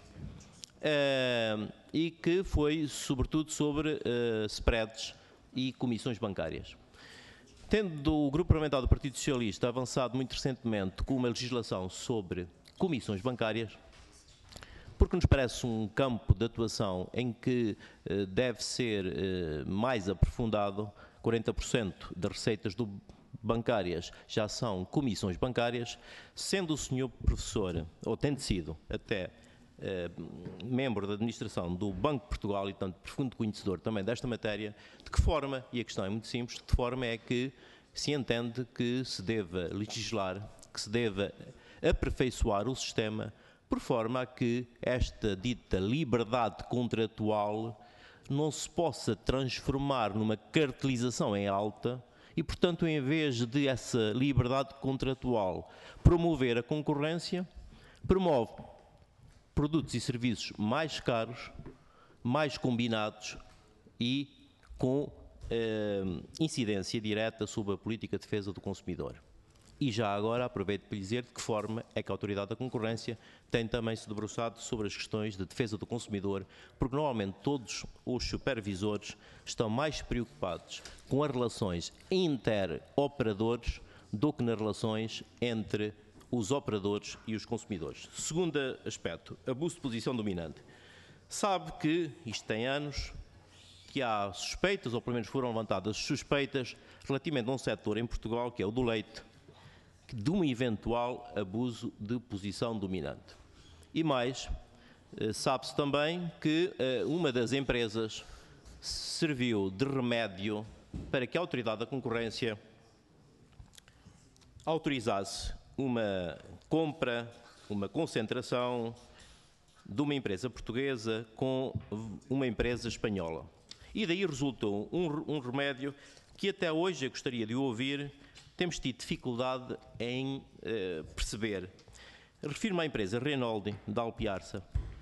eh, e que foi, sobretudo, sobre eh, spreads e comissões bancárias. Tendo o Grupo Parlamentar do Partido Socialista avançado muito recentemente com uma legislação sobre comissões bancárias, porque nos parece um campo de atuação em que eh, deve ser eh, mais aprofundado. quarenta por cento das receitas do bancárias já são comissões bancárias, sendo o senhor professor, ou tendo sido até eh, membro da administração do Banco de Portugal e, tanto, profundo conhecedor também desta matéria, de que forma, e a questão é muito simples, de que forma é que se entende que se deva legislar, que se deva aperfeiçoar o sistema, por forma a que esta dita liberdade contratual não se possa transformar numa cartelização em alta e, portanto, em vez de essa liberdade contratual promover a concorrência, promove produtos e serviços mais caros, mais combinados e com eh, incidência direta sobre a política de defesa do consumidor. E já agora aproveito para dizer de que forma é que a Autoridade da Concorrência tem também se debruçado sobre as questões de defesa do consumidor, porque normalmente todos os supervisores estão mais preocupados com as relações interoperadores do que nas relações entre os operadores e os consumidores. Segundo aspecto, abuso de posição dominante. Sabe que, isto tem anos, que há suspeitas, ou pelo menos foram levantadas suspeitas, relativamente a um setor em Portugal, que é o do leite, de um eventual abuso de posição dominante. E mais, sabe-se também que uma das empresas serviu de remédio para que a Autoridade da Concorrência autorizasse uma compra, uma concentração de uma empresa portuguesa com uma empresa espanhola. E daí resultou um, um remédio que até hoje eu gostaria de ouvir. Temos tido dificuldade em uh, perceber. Refiro-me à empresa Renault de Alpiarça,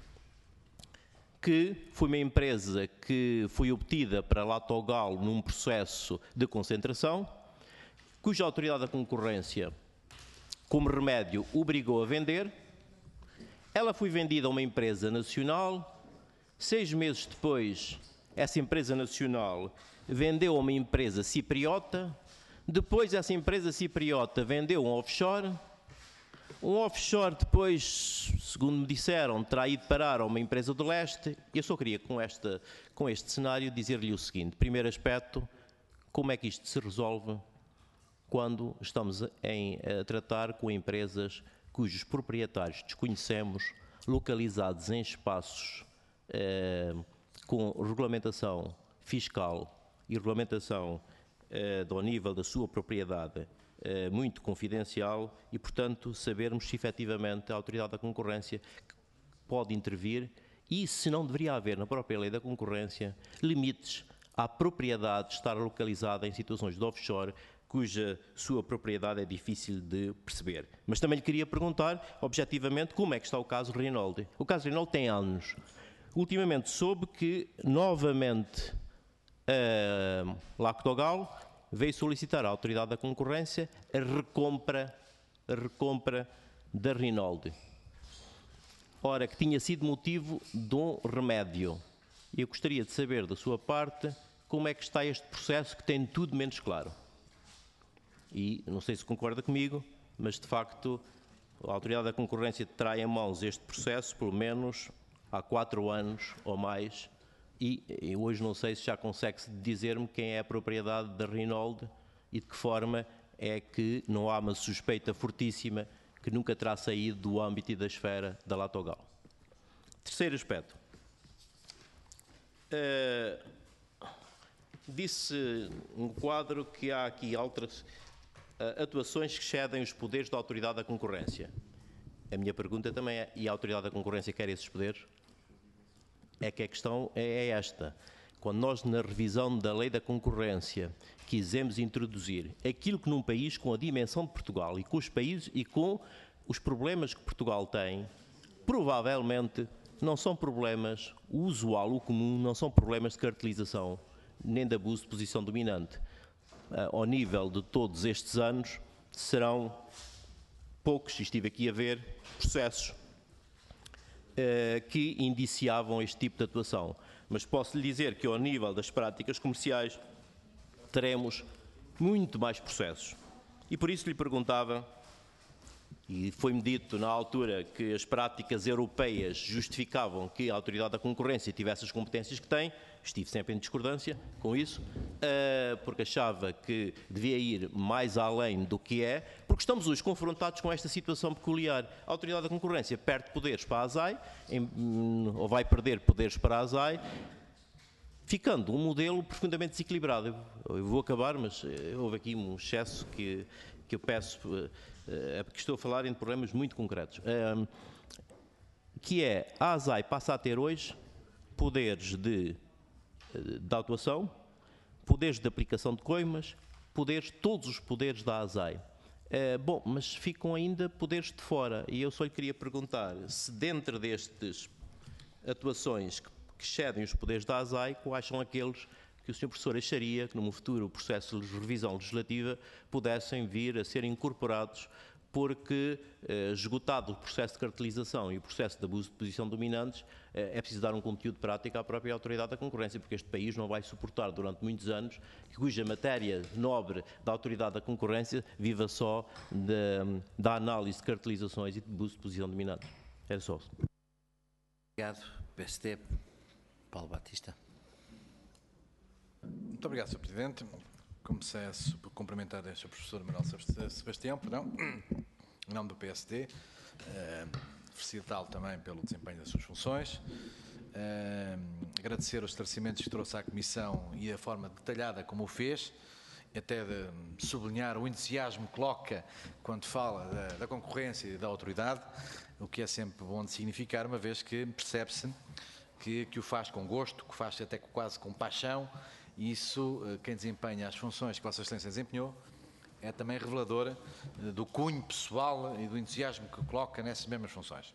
que foi uma empresa que foi obtida para Latogal num processo de concentração, cuja autoridade da concorrência, como remédio, obrigou a vender. Ela foi vendida a uma empresa nacional. Seis meses depois, essa empresa nacional vendeu a uma empresa cipriota. Depois essa empresa cipriota vendeu um offshore, um offshore depois, segundo me disseram, terá ido parar a uma empresa do leste. Eu só queria com, esta, com este cenário dizer-lhe o seguinte: primeiro aspecto, como é que isto se resolve quando estamos em, a tratar com empresas cujos proprietários desconhecemos, localizados em espaços eh, com regulamentação fiscal e regulamentação ao nível da sua propriedade muito confidencial e, portanto, sabermos se efetivamente a Autoridade da Concorrência pode intervir e se não deveria haver na própria lei da concorrência limites à propriedade estar localizada em situações de offshore cuja sua propriedade é difícil de perceber. Mas também lhe queria perguntar, objetivamente, como é que está o caso Renault. O caso Renault tem anos. Ultimamente soube que, novamente, a Lactogal veio solicitar à Autoridade da Concorrência a recompra a recompra da Rinaldi. Ora, que tinha sido motivo de um remédio. Eu gostaria de saber da sua parte como é que está este processo que tem tudo menos claro. E não sei se concorda comigo, mas de facto a Autoridade da Concorrência terá em mãos este processo pelo menos há quatro anos ou mais e eu hoje não sei se já consegue dizer-me quem é a propriedade da Rinaldi e de que forma é que não há uma suspeita fortíssima que nunca terá saído do âmbito e da esfera da Latogal. Terceiro aspecto. Uh, disse no quadro que há aqui outras uh, atuações que excedem os poderes da Autoridade da Concorrência. A minha pergunta também é, e a Autoridade da Concorrência quer esses poderes? É que a questão é esta. Quando nós, na revisão da Lei da Concorrência, quisemos introduzir aquilo que num país com a dimensão de Portugal e com os países e com os problemas que Portugal tem, provavelmente não são problemas, o usual, o comum, não são problemas de cartelização, nem de abuso de posição dominante. Uh, ao nível de todos estes anos, serão poucos, estive aqui a ver, processos uh, que indiciavam este tipo de atuação. Mas posso lhe dizer que ao nível das práticas comerciais teremos muito mais processos. E por isso lhe perguntava, e foi-me dito na altura que as práticas europeias justificavam que a Autoridade da Concorrência tivesse as competências que tem, estive sempre em discordância com isso, porque achava que devia ir mais além do que é, porque estamos hoje confrontados com esta situação peculiar. A Autoridade da Concorrência perde poderes para a ASAI, ou vai perder poderes para a ASAI, ficando um modelo profundamente desequilibrado. Eu vou acabar, mas houve aqui um excesso que, que eu peço, porque estou a falar em problemas muito concretos, que é, a ASAI passa a ter hoje poderes de, de atuação, poderes de aplicação de coimas, poderes, todos os poderes da ASAI. Uh, bom, mas ficam ainda poderes de fora, e eu só lhe queria perguntar se dentro destas atuações que, que excedem os poderes da ASAI, quais são aqueles que o senhor Professor acharia que, num futuro processo de revisão legislativa, pudessem vir a ser incorporados, porque, eh, esgotado o processo de cartelização e o processo de abuso de posição dominantes, eh, é preciso dar um conteúdo prático à própria Autoridade da Concorrência, porque este país não vai suportar durante muitos anos cuja matéria nobre da Autoridade da Concorrência viva só de, da análise de cartelizações e de abuso de posição dominante. Era só. Obrigado. P S D, Paulo Batista. Muito obrigado, senhor Presidente. Começo por cumprimentar o senhor Professor Manuel Sebastião, perdão, em nome do P S D, uh, felicitá-lo também pelo desempenho das suas funções, uh, agradecer os esclarecimentos que trouxe à Comissão e a forma detalhada como o fez, até de sublinhar o entusiasmo que coloca quando fala da, da concorrência e da autoridade, o que é sempre bom de significar, uma vez que percebe-se que, que o faz com gosto, que o faz até quase com paixão. E isso, quem desempenha as funções que Vossa Excelência desempenhou, é também revelador do cunho pessoal e do entusiasmo que coloca nessas mesmas funções.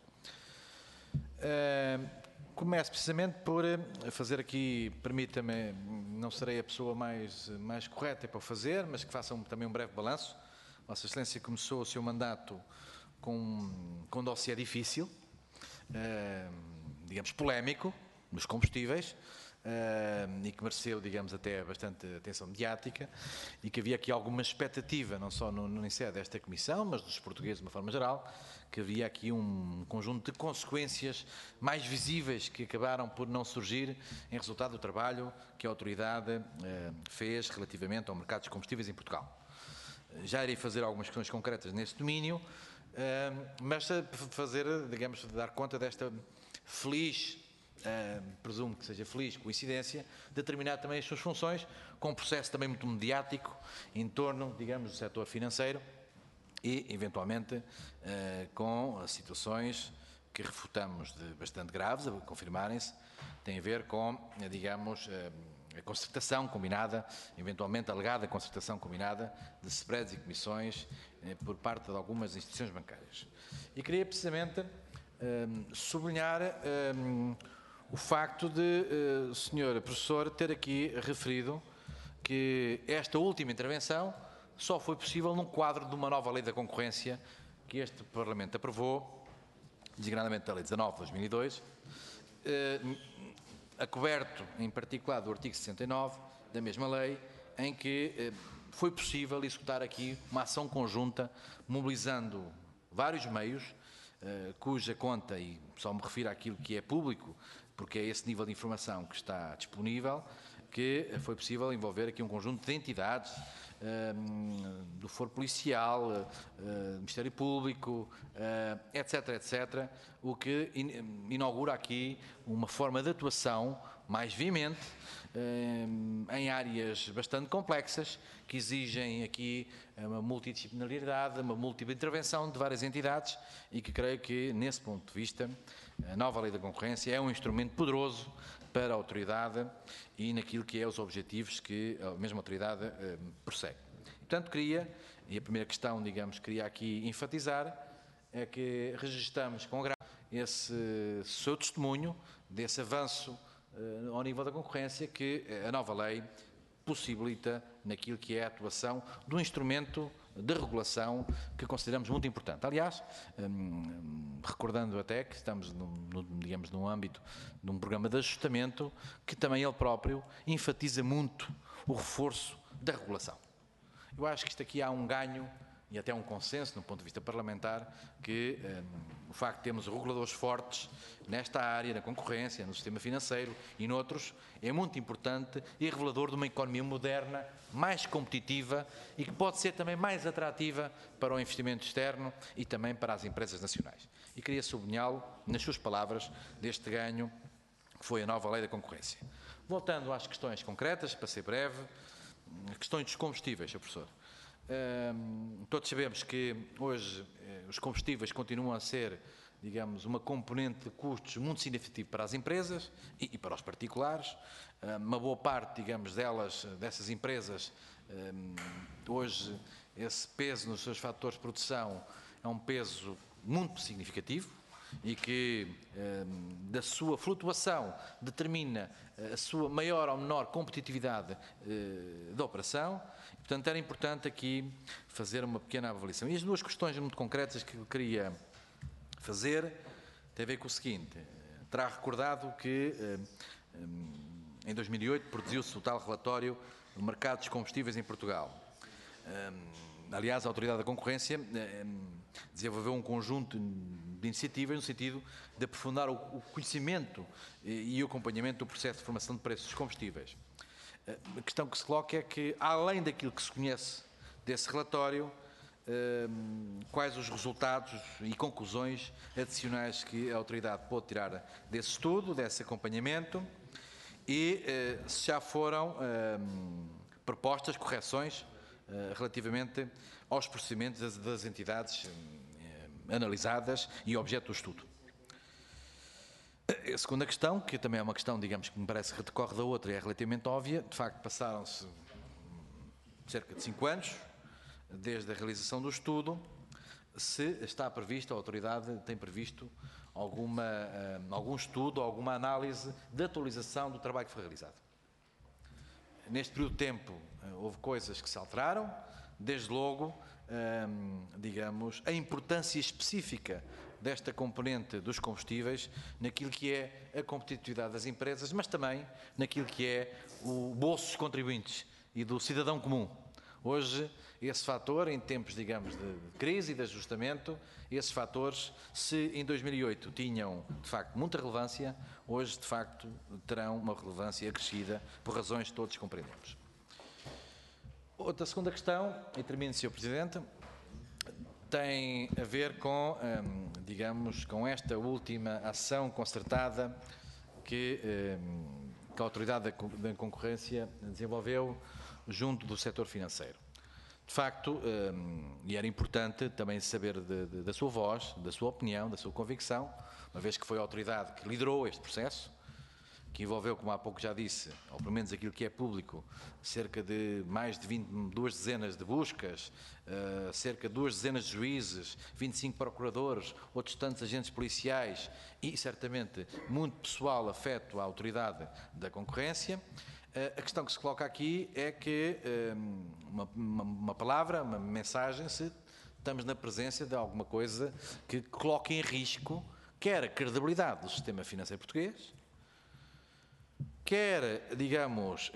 Uh, começo precisamente por fazer aqui, permita-me, não serei a pessoa mais, mais correta para o fazer, mas que faça um, também um breve balanço. Vossa Excelência começou o seu mandato com, com um dossiê difícil, uh, digamos polémico, dos combustíveis, Uh, e que mereceu, digamos, até bastante atenção mediática e que havia aqui alguma expectativa, não só no, no incêndio desta Comissão, mas dos portugueses de uma forma geral, que havia aqui um conjunto de consequências mais visíveis que acabaram por não surgir em resultado do trabalho que a autoridade uh, fez relativamente ao mercado dos combustíveis em Portugal. Já irei fazer algumas questões concretas nesse domínio, uh, mas fazer, digamos, dar conta desta feliz Uh, presumo que seja feliz coincidência, determinar também as suas funções, com um processo também muito mediático em torno, digamos, do setor financeiro e, eventualmente, uh, com situações que refutamos de bastante graves, a confirmarem-se, tem a ver com, digamos, uh, a concertação combinada, eventualmente alegada concertação combinada de spreads e comissões uh, por parte de algumas instituições bancárias. E queria precisamente uh, sublinhar uh, o facto de uh, o senhor Professor ter aqui referido que esta última intervenção só foi possível num quadro de uma nova lei da concorrência que este Parlamento aprovou, designadamente a Lei dezanove de dois mil e dois, eh, acoberto em particular do artigo sessenta e nove da mesma lei, em que eh, foi possível executar aqui uma ação conjunta, mobilizando vários meios, eh, cuja conta, e só me refiro àquilo que é público, porque é esse nível de informação que está disponível, que foi possível envolver aqui um conjunto de entidades, eh, do Foro Policial, eh, Ministério Público, eh, etc, etcétera, o que in, inaugura aqui uma forma de atuação mais veemente, eh, em áreas bastante complexas, que exigem aqui uma multidisciplinaridade, uma múltipla intervenção de várias entidades e que creio que, nesse ponto de vista, a nova Lei da Concorrência é um instrumento poderoso para a autoridade e naquilo que é os objetivos que a mesma autoridade eh, prossegue. Portanto, queria, e a primeira questão, digamos, queria aqui enfatizar, é que registramos com grau esse seu testemunho desse avanço eh, ao nível da concorrência que a nova lei possibilita naquilo que é a atuação do instrumento de regulação que consideramos muito importante. Aliás, hum, recordando até que estamos, num, no, digamos, num âmbito de um programa de ajustamento que também ele próprio enfatiza muito o reforço da regulação. Eu acho que isto aqui há um ganho e até um consenso, no ponto de vista parlamentar, que um, o facto de termos reguladores fortes nesta área, na concorrência, no sistema financeiro e noutros, é muito importante e revelador de uma economia moderna, mais competitiva e que pode ser também mais atrativa para o investimento externo e também para as empresas nacionais. E queria sublinhá-lo, nas suas palavras, deste ganho que foi a nova Lei da Concorrência. Voltando às questões concretas, para ser breve, questões dos combustíveis, senhor Professor. Um, todos sabemos que hoje eh, os combustíveis continuam a ser, digamos, uma componente de custos muito significativo para as empresas e, e para os particulares. Um, uma boa parte, digamos, delas, dessas empresas, um, hoje esse peso nos seus fatores de produção é um peso muito significativo e que um, da sua flutuação determina a sua maior ou menor competitividade uh, da operação. Portanto, era importante aqui fazer uma pequena avaliação. E as duas questões muito concretas que eu queria fazer têm a ver com o seguinte. Terá recordado que em dois mil e oito produziu-se o tal relatório do mercado dos combustíveis em Portugal. Aliás, a Autoridade da Concorrência desenvolveu um conjunto de iniciativas no sentido de aprofundar o conhecimento e o acompanhamento do processo de formação de preços dos combustíveis. A questão que se coloca é que, além daquilo que se conhece desse relatório, quais os resultados e conclusões adicionais que a autoridade pode tirar desse estudo, desse acompanhamento, e se já foram propostas correções relativamente aos procedimentos das, das entidades analisadas e objeto do estudo. A segunda questão, que também é uma questão, digamos, que me parece que decorre da outra e é relativamente óbvia, de facto passaram-se cerca de cinco anos desde a realização do estudo, se está previsto, a autoridade tem previsto alguma, algum estudo, alguma análise de atualização do trabalho que foi realizado. Neste período de tempo houve coisas que se alteraram, desde logo, digamos, a importância específica desta componente dos combustíveis naquilo que é a competitividade das empresas, mas também naquilo que é o bolso dos contribuintes e do cidadão comum. Hoje, esse fator, em tempos, digamos, de crise e de ajustamento, esses fatores, se em dois mil e oito tinham, de facto, muita relevância, hoje, de facto, terão uma relevância acrescida por razões que todos compreendemos. Outra segunda questão, e termino, senhor Presidente, tem a ver com, hum, digamos, com esta última ação concertada que, hum, que a Autoridade da Concorrência desenvolveu junto do setor financeiro. De facto, hum, e era importante também saber de, de, da sua voz, da sua opinião, da sua convicção, uma vez que foi a autoridade que liderou este processo, que envolveu, como há pouco já disse, ou pelo menos aquilo que é público, cerca de mais de vinte, duas dezenas de buscas, uh, cerca de duas dezenas de juízes, vinte e cinco procuradores, outros tantos agentes policiais e, certamente, muito pessoal afeto à autoridade da concorrência. A questão que se coloca aqui é que uma, uma, uma palavra, uma mensagem, se estamos na presença de alguma coisa que coloque em risco quer a credibilidade do sistema financeiro português, quer, digamos,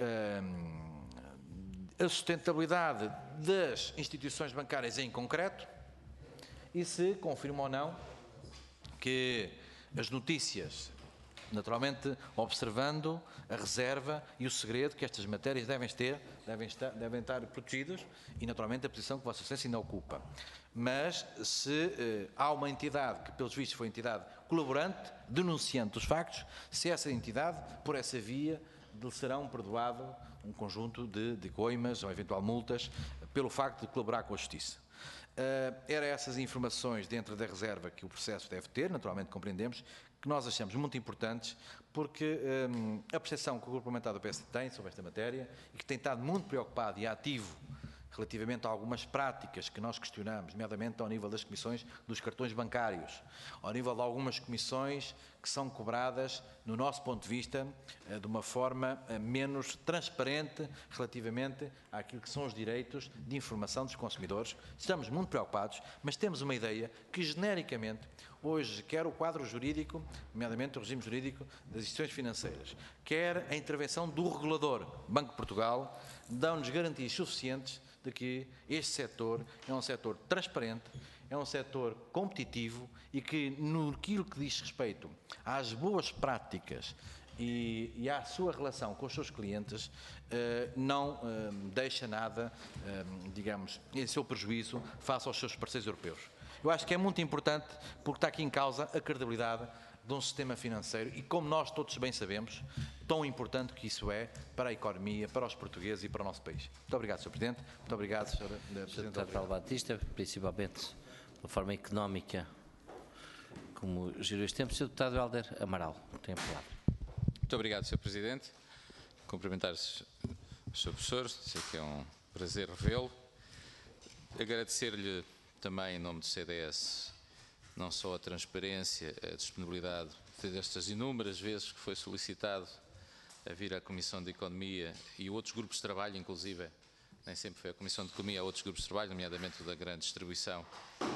a sustentabilidade das instituições bancárias em concreto, e se confirma ou não que as notícias, naturalmente observando a reserva e o segredo que estas matérias devem ter, devem estar, devem estar protegidos, e naturalmente a posição que Vossa Excelência ainda ocupa. Mas se eh, há uma entidade que, pelos vistos, foi entidade colaborante, denunciante dos factos, se essa entidade, por essa via, lhe serão perdoado um conjunto de, de coimas ou eventual multas pelo facto de colaborar com a Justiça. Uh, era essas informações dentro da reserva que o processo deve ter, naturalmente compreendemos, que nós achamos muito importantes, porque um, a percepção que o Grupo Parlamentar do P S tem sobre esta matéria e que tem estado muito preocupado e ativo relativamente a algumas práticas que nós questionamos, nomeadamente ao nível das comissões dos cartões bancários, ao nível de algumas comissões que são cobradas, no nosso ponto de vista, de uma forma menos transparente relativamente àquilo que são os direitos de informação dos consumidores. Estamos muito preocupados, mas temos uma ideia que, genericamente, hoje, quer o quadro jurídico, nomeadamente o regime jurídico das instituições financeiras, quer a intervenção do regulador, Banco de Portugal, dão-nos garantias suficientes de que este setor é um setor transparente, é um setor competitivo e que, no que diz respeito às boas práticas e, e à sua relação com os seus clientes, eh, não eh, deixa nada, eh, digamos, em seu prejuízo face aos seus parceiros europeus. Eu acho que é muito importante porque está aqui em causa a credibilidade de um sistema financeiro e, como nós todos bem sabemos, tão importante que isso é para a economia, para os portugueses e para o nosso país. Muito obrigado, senhor Presidente. Muito obrigado, senhora Presidente. senhor Deputado Batista, principalmente da forma económica como geriu este tempo. senhor Deputado Helder Amaral, tem a palavra. Muito obrigado, senhor Presidente. Cumprimentar o senhor Professor, sei que é um prazer revê-lo. Agradecer-lhe também, em nome do C D S, não só a transparência, a disponibilidade destas inúmeras vezes que foi solicitado a vir à Comissão de Economia e outros grupos de trabalho, inclusive, nem sempre foi a Comissão de Economia, há outros grupos de trabalho, nomeadamente o da grande distribuição,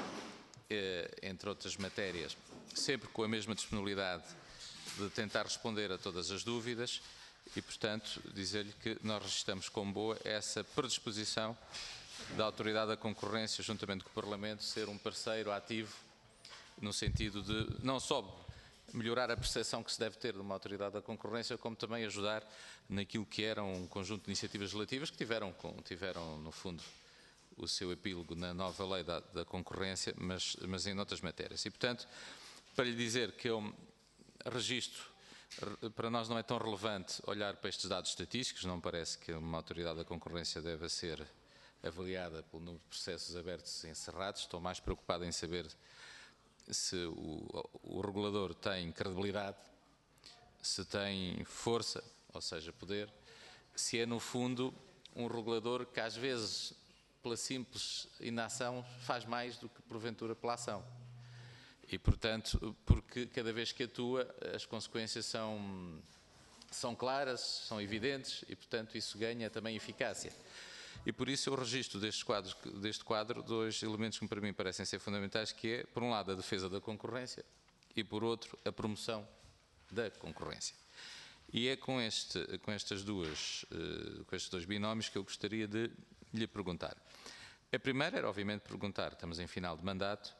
entre outras matérias, sempre com a mesma disponibilidade de tentar responder a todas as dúvidas e, portanto, dizer-lhe que nós registramos como boa essa predisposição da Autoridade da Concorrência, juntamente com o Parlamento, ser um parceiro ativo no sentido de não só melhorar a percepção que se deve ter de uma Autoridade da Concorrência, como também ajudar naquilo que era um conjunto de iniciativas legislativas que tiveram, tiveram no fundo, o seu epílogo na nova lei da, da concorrência, mas, mas em outras matérias. E, portanto, para lhe dizer que eu registro, para nós não é tão relevante olhar para estes dados estatísticos, não parece que uma Autoridade da Concorrência deva ser avaliada pelo número de processos abertos e encerrados. Estou mais preocupado em saber se o, o regulador tem credibilidade, se tem força, ou seja, poder, se é, no fundo, um regulador que, às vezes, pela simples inação, faz mais do que, porventura, pela ação. E, portanto, porque cada vez que atua, as consequências são, são claras, são evidentes e, portanto, isso ganha também eficácia. E por isso eu registro deste quadro, deste quadro dois elementos que para mim parecem ser fundamentais, que é, por um lado, a defesa da concorrência e, por outro, a promoção da concorrência. E é com, este, com, estas duas, com estes dois binómios que eu gostaria de lhe perguntar. A primeira era, obviamente, perguntar, estamos em final de mandato,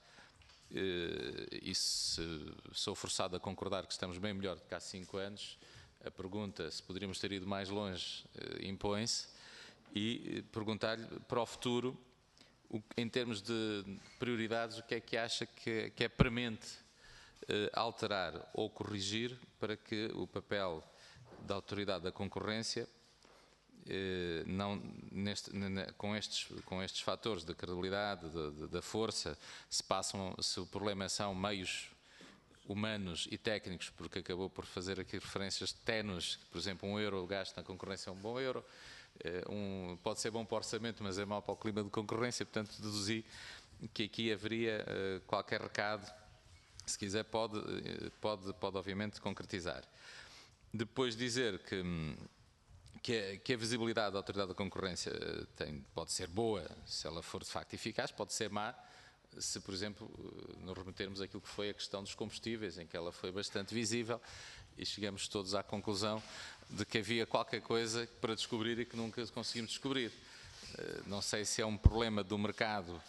e se sou forçado a concordar que estamos bem melhor do que há cinco anos, a pergunta se poderíamos ter ido mais longe impõe-se, e perguntar-lhe para o futuro, em termos de prioridades, o que é que acha que é premente alterar ou corrigir para que o papel da Autoridade da Concorrência, não, neste, com, estes, com estes fatores da credibilidade, da força, se, passam, se o problema são meios humanos e técnicos, porque acabou por fazer aqui referências ténues, por exemplo, um euro gasto na concorrência é um bom euro, um, pode ser bom para o orçamento, mas é mau para o clima de concorrência, portanto deduzi que aqui haveria uh, qualquer recado, se quiser pode, pode, pode obviamente concretizar. Depois dizer que hum, que a, que a visibilidade da Autoridade da Concorrência tem, pode ser boa se ela for de facto eficaz, pode ser má se, por exemplo, nos remetermos àquilo que foi a questão dos combustíveis, em que ela foi bastante visível e chegamos todos à conclusão de que havia qualquer coisa para descobrir e que nunca conseguimos descobrir. Não sei se é um problema do mercado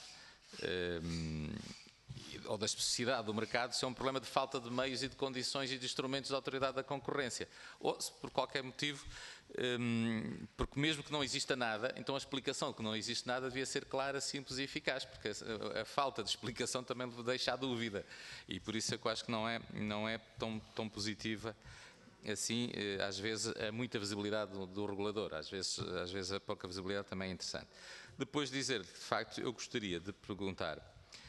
ou da especificidade do mercado, se é um problema de falta de meios e de condições e de instrumentos da Autoridade da Concorrência, ou se por qualquer motivo, porque mesmo que não exista nada, então a explicação de que não existe nada devia ser clara, simples e eficaz, porque a, a falta de explicação também deixa a dúvida, e por isso é que eu acho que não é, não é tão, tão positiva assim, às vezes há muita visibilidade do, do regulador, às vezes, às vezes a pouca visibilidade também é interessante. Depois de dizer, de facto, eu gostaria de perguntar,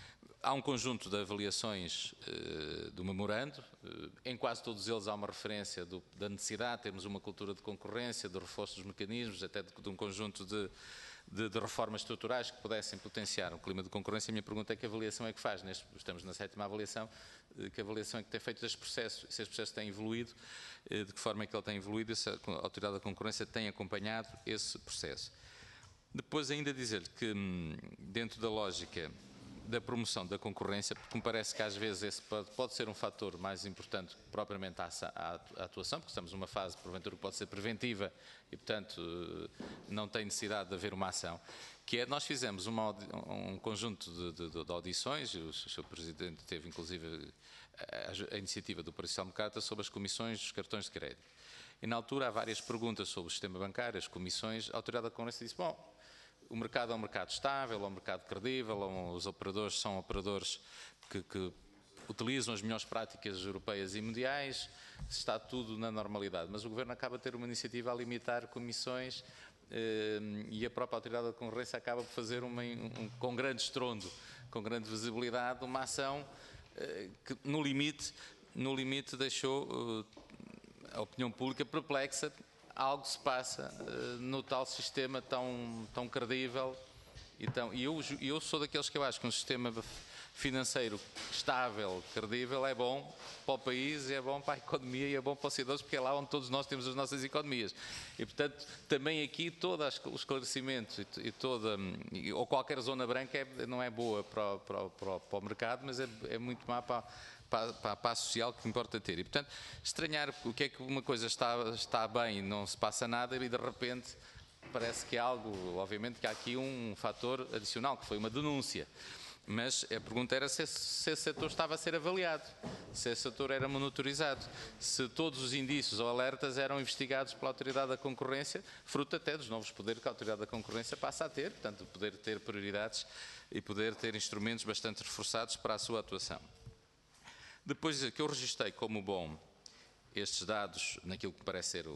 há um conjunto de avaliações uh, do memorando, uh, em quase todos eles há uma referência do, da necessidade de termos uma cultura de concorrência, de reforço dos mecanismos, até de, de um conjunto de, de, de reformas estruturais que pudessem potenciar o clima de concorrência. A minha pergunta é que avaliação é que faz, neste, estamos na sétima avaliação, uh, que avaliação é que tem feito deste processo, se este processo tem evoluído, uh, de que forma é que ele tem evoluído, se a Autoridade da Concorrência tem acompanhado esse processo. Depois ainda dizer-lhe que, dentro da lógica da promoção da concorrência, porque me parece que às vezes esse pode, pode ser um fator mais importante que propriamente a, a, a atuação, porque estamos numa fase, porventura, que pode ser preventiva e, portanto, não tem necessidade de haver uma ação, que é, nós fizemos uma, um conjunto de, de, de audições, o senhor Presidente teve inclusive a, a iniciativa do Parcial Democrata sobre as comissões dos cartões de crédito. E na altura há várias perguntas sobre o sistema bancário, as comissões, a Autoridade da Concorrência disse, bom, o mercado é um mercado estável, é um mercado credível, os operadores são operadores que, que utilizam as melhores práticas europeias e mundiais, está tudo na normalidade. Mas o Governo acaba de ter uma iniciativa a limitar comissões eh, e a própria Autoridade da Concorrência acaba por fazer, uma, um, com grande estrondo, com grande visibilidade, uma ação eh, que no limite, no limite deixou eh, a opinião pública perplexa. Algo se passa uh, no tal sistema tão, tão credível e, tão, e eu, eu sou daqueles que eu acho que um sistema financeiro estável, credível é bom para o país, é bom para a economia e é bom para os cidadãos, porque é lá onde todos nós temos as nossas economias. E portanto também aqui todo o esclarecimento e, e toda, ou qualquer zona branca é, não é boa para, para, para, para o mercado, mas é, é muito má para Para, para a paz social que importa ter. E, portanto, estranhar o que é que uma coisa está, está bem e não se passa nada e, de repente, parece que há algo, obviamente, que há aqui um fator adicional, que foi uma denúncia. Mas a pergunta era se, se esse setor estava a ser avaliado, se esse setor era monitorizado, se todos os indícios ou alertas eram investigados pela Autoridade da Concorrência, fruto até dos novos poderes que a Autoridade da Concorrência passa a ter, portanto, poder ter prioridades e poder ter instrumentos bastante reforçados para a sua atuação. Depois que eu registrei como bom estes dados naquilo que parece ser o,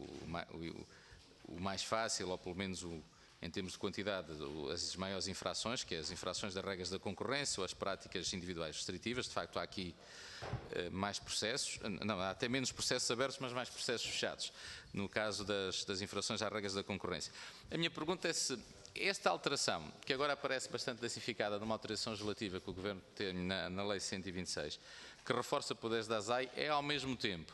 o, o mais fácil, ou pelo menos o, em termos de quantidade, as maiores infrações, que é as infrações das regras da concorrência ou as práticas individuais restritivas. De facto, há aqui eh, mais processos, não, há até menos processos abertos, mas mais processos fechados, no caso das, das infrações às regras da concorrência. A minha pergunta é se esta alteração, que agora aparece bastante densificada numa alteração legislativa que o Governo tem na, na Lei cento e vinte e seis, que reforça poderes da A S A I, é ao mesmo tempo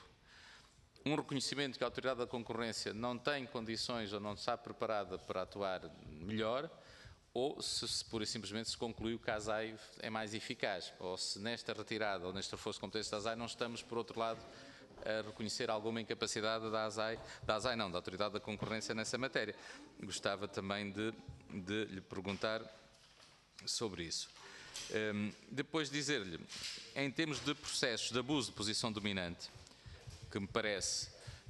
um reconhecimento que a Autoridade da Concorrência não tem condições ou não está preparada para atuar melhor, ou se, se pura e simplesmente se concluiu que a A S A I é mais eficaz, ou se nesta retirada ou neste reforço de competências da A S A I não estamos, por outro lado, a reconhecer alguma incapacidade da A S A I, da A S A I não, da Autoridade da Concorrência nessa matéria. Gostava também de, de lhe perguntar sobre isso. Um, depois dizer-lhe, em termos de processos de abuso de posição dominante, que me parece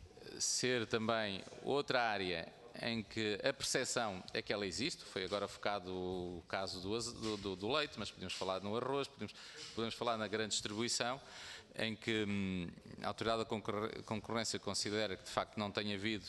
ser também outra área em que a percepção é que ela existe, foi agora focado o caso do, do, do leite, mas podemos falar no arroz, podemos, podemos falar na grande distribuição, em que hum, a Autoridade da Concorrência considera que de facto não tem havido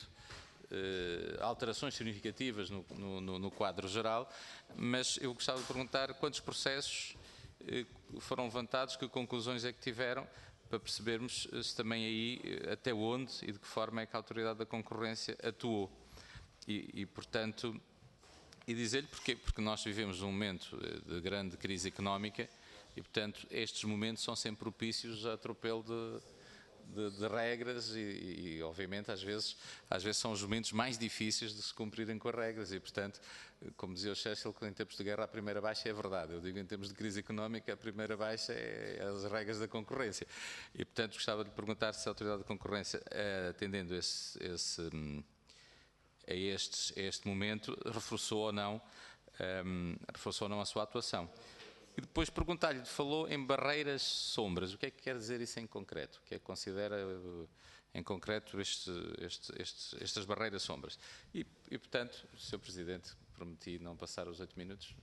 Uh, alterações significativas no, no, no quadro geral, mas eu gostava de perguntar quantos processos uh, foram levantados, que conclusões é que tiveram, para percebermos se também aí uh, até onde e de que forma é que a Autoridade da Concorrência atuou. E, e portanto, e dizer-lhe porquê, porque nós vivemos um momento de grande crise económica e, portanto, estes momentos são sempre propícios a atropelo de de, de regras e, e, obviamente, às vezes, às vezes são os momentos mais difíceis de se cumprirem com as regras e, portanto, como dizia o Churchill, que em tempos de guerra a primeira baixa é a verdade. Eu digo, em termos de crise económica, a primeira baixa é as regras da concorrência. E, portanto, gostava de perguntar se a Autoridade de Concorrência, atendendo esse, esse, a, estes, a este momento, reforçou ou não, um, reforçou ou não a sua atuação. E depois perguntar-lhe, falou em barreiras sombras. O que é que quer dizer isso em concreto? O que é que considera em concreto este, este, este, estas barreiras sombras? E, e, portanto, senhor Presidente, prometi não passar os oito minutos.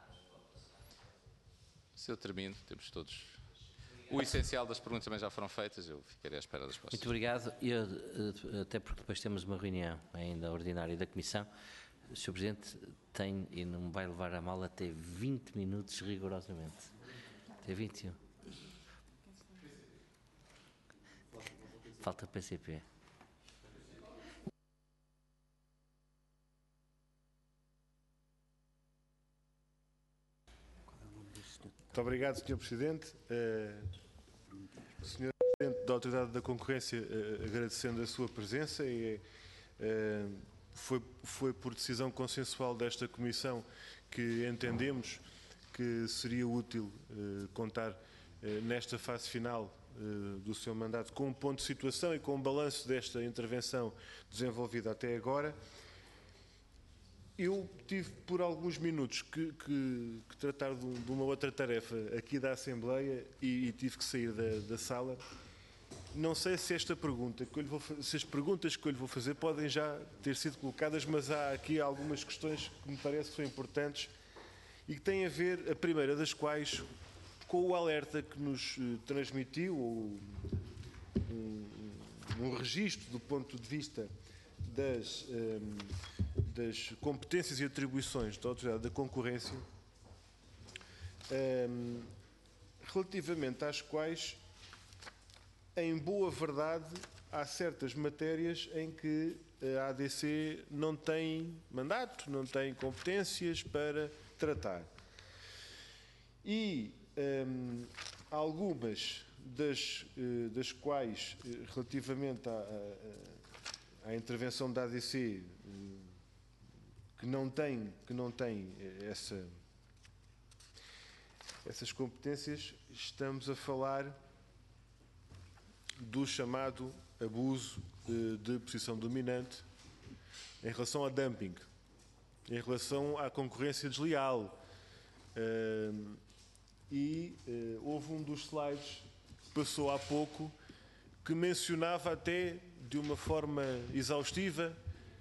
Se eu termino, temos todos... O essencial das perguntas também já foram feitas, eu ficarei à espera das respostas. Muito obrigado. Eu, até porque depois temos uma reunião ainda ordinária da Comissão. O senhor Presidente tem, e não vai levar a mal, até vinte minutos rigorosamente. Até vinte e um. Falta P C P. Muito obrigado, senhor Presidente. Uh, senhor Presidente da Autoridade da Concorrência, uh, agradecendo a sua presença, e uh, foi, foi por decisão consensual desta Comissão que entendemos que seria útil uh, contar uh, nesta fase final uh, do seu mandato com um ponto de situação e com um balanço desta intervenção desenvolvida até agora. Eu tive por alguns minutos que, que, que tratar de, de uma outra tarefa aqui da Assembleia e, e tive que sair da, da sala. Não sei se esta pergunta que eu lhe vou, se as perguntas que eu lhe vou fazer podem já ter sido colocadas, mas há aqui algumas questões que me parece que são importantes e que têm a ver, a primeira das quais, com o alerta que nos eh, transmitiu, ou um, um registro do ponto de vista das, eh, das competências e atribuições da Autoridade da Concorrência, eh, relativamente às quais, em boa verdade, há certas matérias em que a A D C não tem mandato, não tem competências para tratar. E hum, algumas das, das quais, relativamente à, à, à intervenção da A D C, que não tem, que não tem essa, essas competências, estamos a falar do chamado abuso de posição dominante em relação a dumping, em relação à concorrência desleal. E houve um dos slides que passou há pouco que mencionava até de uma forma exaustiva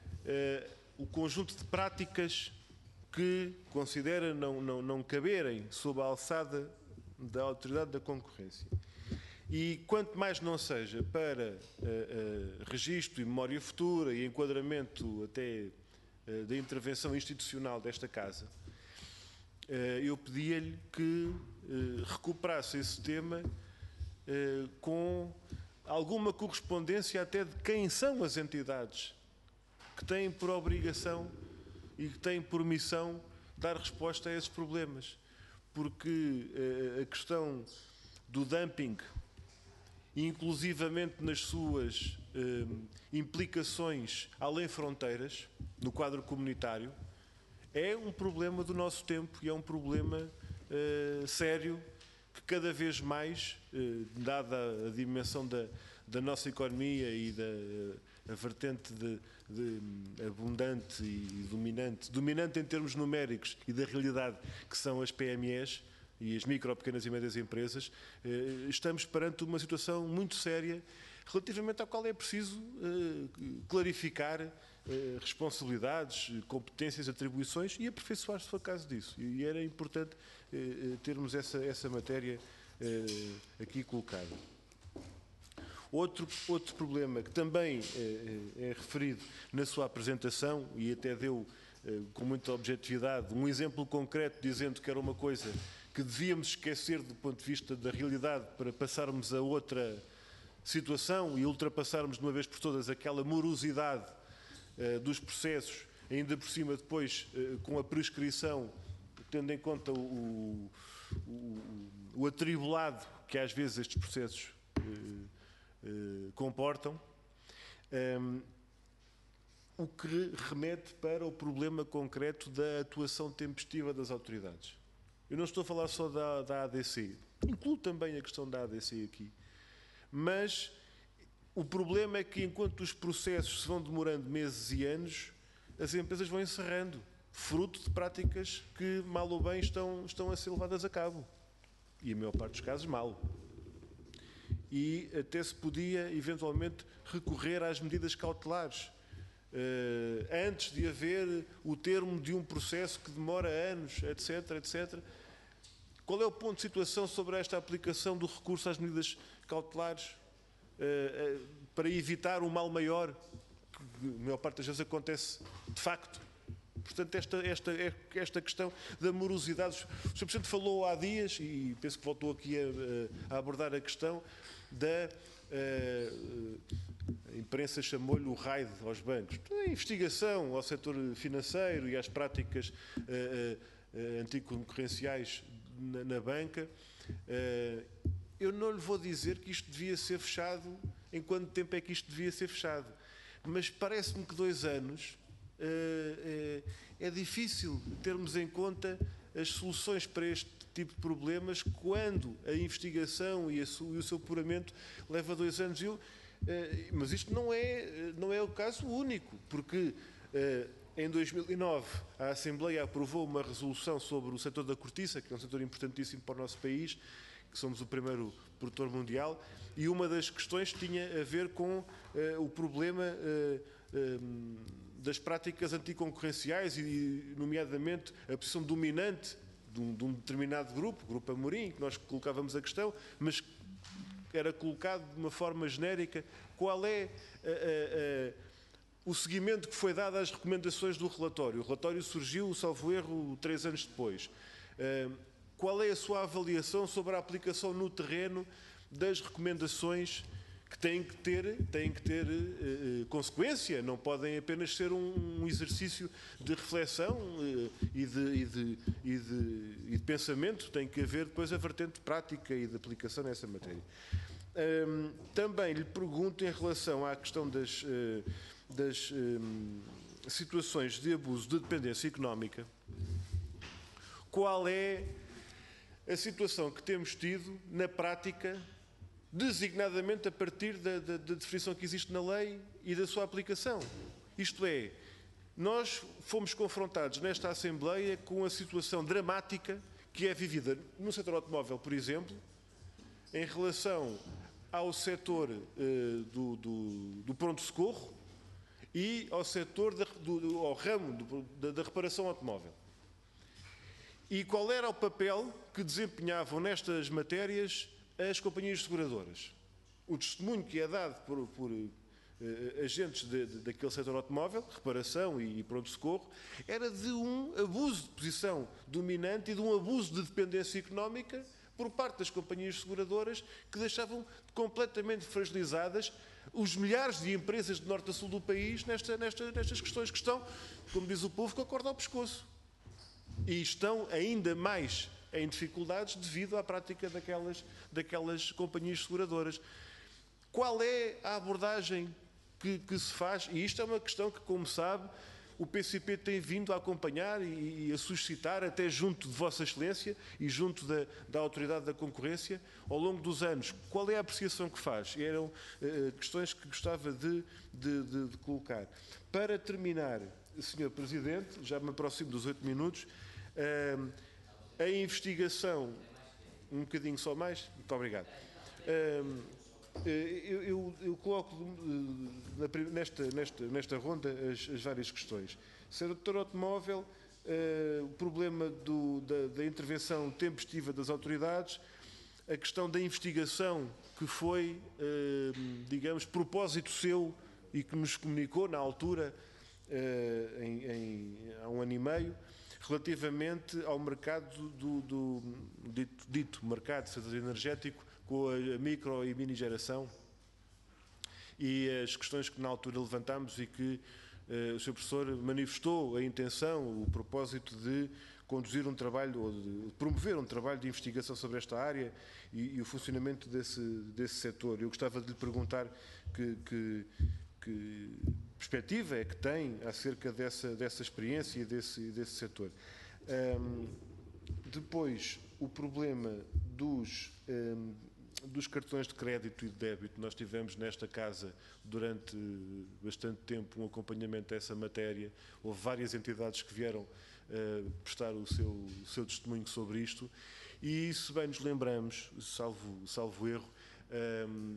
o conjunto de práticas que considera não, não, não caberem sob a alçada da Autoridade da Concorrência. E quanto mais não seja para uh, uh, registro e memória futura e enquadramento até uh, da intervenção institucional desta Casa, uh, eu pedia-lhe que uh, recuperasse esse tema uh, com alguma correspondência até de quem são as entidades que têm por obrigação e que têm por missão dar resposta a esses problemas. Porque uh, a questão do dumping, inclusivamente nas suas eh, implicações além fronteiras, no quadro comunitário, é um problema do nosso tempo e é um problema eh, sério que cada vez mais, eh, dada a dimensão da, da nossa economia e da a vertente de, de abundante e dominante, dominante em termos numéricos e da realidade que são as P M Es, e as micro, pequenas e médias empresas, estamos perante uma situação muito séria relativamente à qual é preciso clarificar responsabilidades, competências, atribuições e aperfeiçoar se for caso disso. E era importante termos essa, essa matéria aqui colocada. Outro, outro problema que também é, é referido na sua apresentação e até deu com muita objetividade um exemplo concreto dizendo que era uma coisa que devíamos esquecer do ponto de vista da realidade para passarmos a outra situação e ultrapassarmos de uma vez por todas aquela morosidade uh, dos processos, ainda por cima depois uh, com a prescrição, tendo em conta o, o, o atribulado que às vezes estes processos uh, uh, comportam, um, o que remete para o problema concreto da atuação tempestiva das autoridades. Eu não estou a falar só da, da A D C, incluo também a questão da A D C aqui, mas o problema é que enquanto os processos se vão demorando meses e anos, as empresas vão encerrando, fruto de práticas que, mal ou bem, estão, estão a ser levadas a cabo. E a maior parte dos casos, mal. E até se podia, eventualmente, recorrer às medidas cautelares, Uh, antes de haver o termo de um processo que demora anos, etc, etcétera. Qual é o ponto de situação sobre esta aplicação do recurso às medidas cautelares uh, uh, para evitar o mal maior, que a maior parte das vezes acontece de facto? Portanto, esta, esta, esta questão da morosidade, o senhor Presidente falou há dias, e penso que voltou aqui a, a abordar a questão da... Uh, a imprensa chamou-lhe o raid aos bancos. A investigação ao setor financeiro e às práticas uh, uh, anticoncorrenciais na, na banca. Uh, eu não lhe vou dizer que isto devia ser fechado, em quanto tempo é que isto devia ser fechado. Mas parece-me que dois anos uh, uh, é difícil termos em conta as soluções para este tipo de problemas quando a investigação e, a, e o seu apuramento leva dois anos. Eu, mas isto não é, não é o caso único, porque em dois mil e nove a Assembleia aprovou uma resolução sobre o setor da cortiça, que é um setor importantíssimo para o nosso país, que somos o primeiro produtor mundial, e uma das questões tinha a ver com o problema das práticas anticoncorrenciais e, nomeadamente, a posição dominante de um, de um determinado grupo, o Grupo Amorim, que nós colocávamos a questão, mas era colocado de uma forma genérica qual é a, a, a, o seguimento que foi dado às recomendações do relatório. O relatório surgiu, salvo erro, três anos depois. Uh, qual é a sua avaliação sobre a aplicação no terreno das recomendações que têm que ter, têm que ter uh, consequência, não podem apenas ser um, um exercício de reflexão uh, e, de, e, de, e, de, e de pensamento, tem que haver depois a vertente prática e de aplicação nessa matéria. Um, também lhe pergunto em relação à questão das, uh, das um, situações de abuso de dependência económica, qual é a situação que temos tido na prática, designadamente a partir da, da, da definição que existe na lei e da sua aplicação. Isto é, nós fomos confrontados nesta Assembleia com a situação dramática que é vivida no setor automóvel, por exemplo, em relação ao setor uh, do, do, do pronto-socorro e ao setor, da, do, ao ramo do, da, da reparação automóvel. E qual era o papel que desempenhavam nestas matérias as companhias seguradoras? O testemunho que é dado por, por uh, agentes de, de, daquele setor automóvel, reparação e, e pronto-socorro, era de um abuso de posição dominante e de um abuso de dependência económica por parte das companhias seguradoras que deixavam completamente fragilizadas os milhares de empresas de norte a sul do país nesta, nesta, nestas questões que estão, como diz o povo, com a corda ao pescoço. E estão ainda mais em dificuldades devido à prática daquelas, daquelas companhias seguradoras. Qual é a abordagem que, que se faz? E isto é uma questão que, como sabe, o P C P tem vindo a acompanhar e, e a suscitar até junto de Vossa Excelência e junto da, da Autoridade da Concorrência ao longo dos anos. Qual é a apreciação que faz? Eram uh, questões que gostava de, de, de, de colocar. Para terminar, senhor Presidente, já me aproximo dos oito minutos, uh, a investigação, um bocadinho só mais, muito obrigado. Uh, Eu, eu, eu coloco nesta, nesta, nesta ronda as, as várias questões. Setor automóvel, uh, o problema do, da, da intervenção tempestiva das autoridades, a questão da investigação que foi, uh, digamos, propósito seu e que nos comunicou na altura, uh, em, em, há um ano e meio, relativamente ao mercado do, do dito, dito mercado de setor energético, com a micro e mini geração e as questões que na altura levantámos e que uh, o senhor Professor manifestou a intenção, o propósito de conduzir um trabalho, ou de promover um trabalho de investigação sobre esta área e, e o funcionamento desse, desse setor. Eu gostava de lhe perguntar que, que, que perspectiva é que tem acerca dessa, dessa experiência e desse, desse setor. Um, depois, o problema dos... Um, dos cartões de crédito e de débito. Nós tivemos nesta casa durante bastante tempo um acompanhamento dessa matéria. Houve várias entidades que vieram uh, prestar o seu, o seu testemunho sobre isto e, se bem nos lembramos, salvo, salvo erro, um,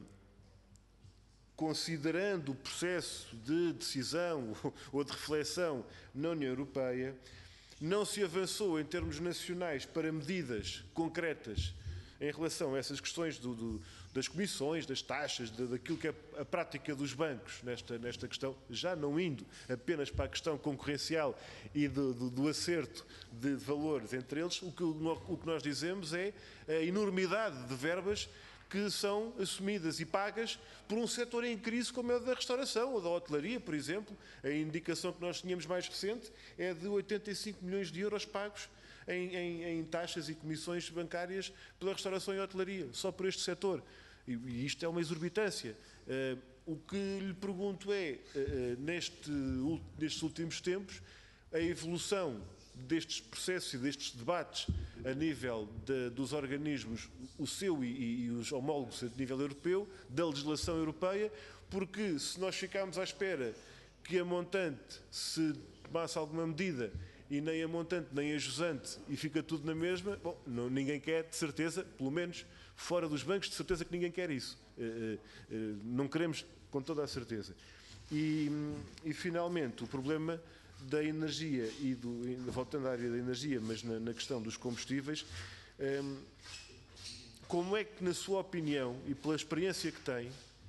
considerando o processo de decisão ou de reflexão na União Europeia, não se avançou em termos nacionais para medidas concretas em relação a essas questões do, do, das comissões, das taxas, de, daquilo que é a prática dos bancos nesta, nesta questão, já não indo apenas para a questão concorrencial e do, do, do acerto de valores entre eles, o que, o que nós dizemos é a enormidade de verbas que são assumidas e pagas por um setor em crise como é o da restauração ou da hotelaria, por exemplo. A indicação que nós tínhamos mais recente é de oitenta e cinco milhões de euros pagos Em, em, em taxas e comissões bancárias pela restauração e hotelaria, só por este setor. E, e isto é uma exorbitância. Uh, o que lhe pergunto é, uh, neste, nestes últimos tempos, a evolução destes processos e destes debates a nível de, dos organismos, o seu e, e os homólogos a nível europeu, da legislação europeia, porque se nós ficarmos à espera que a montante se tomasse alguma medida e nem a montante, nem a jusante, e fica tudo na mesma, bom, não, ninguém quer, de certeza, pelo menos fora dos bancos, de certeza que ninguém quer isso. Uh, uh, não queremos com toda a certeza. E, e finalmente, o problema da energia, e do, voltando à área da energia, mas na, na questão dos combustíveis, um, como é que, na sua opinião, e pela experiência que tem,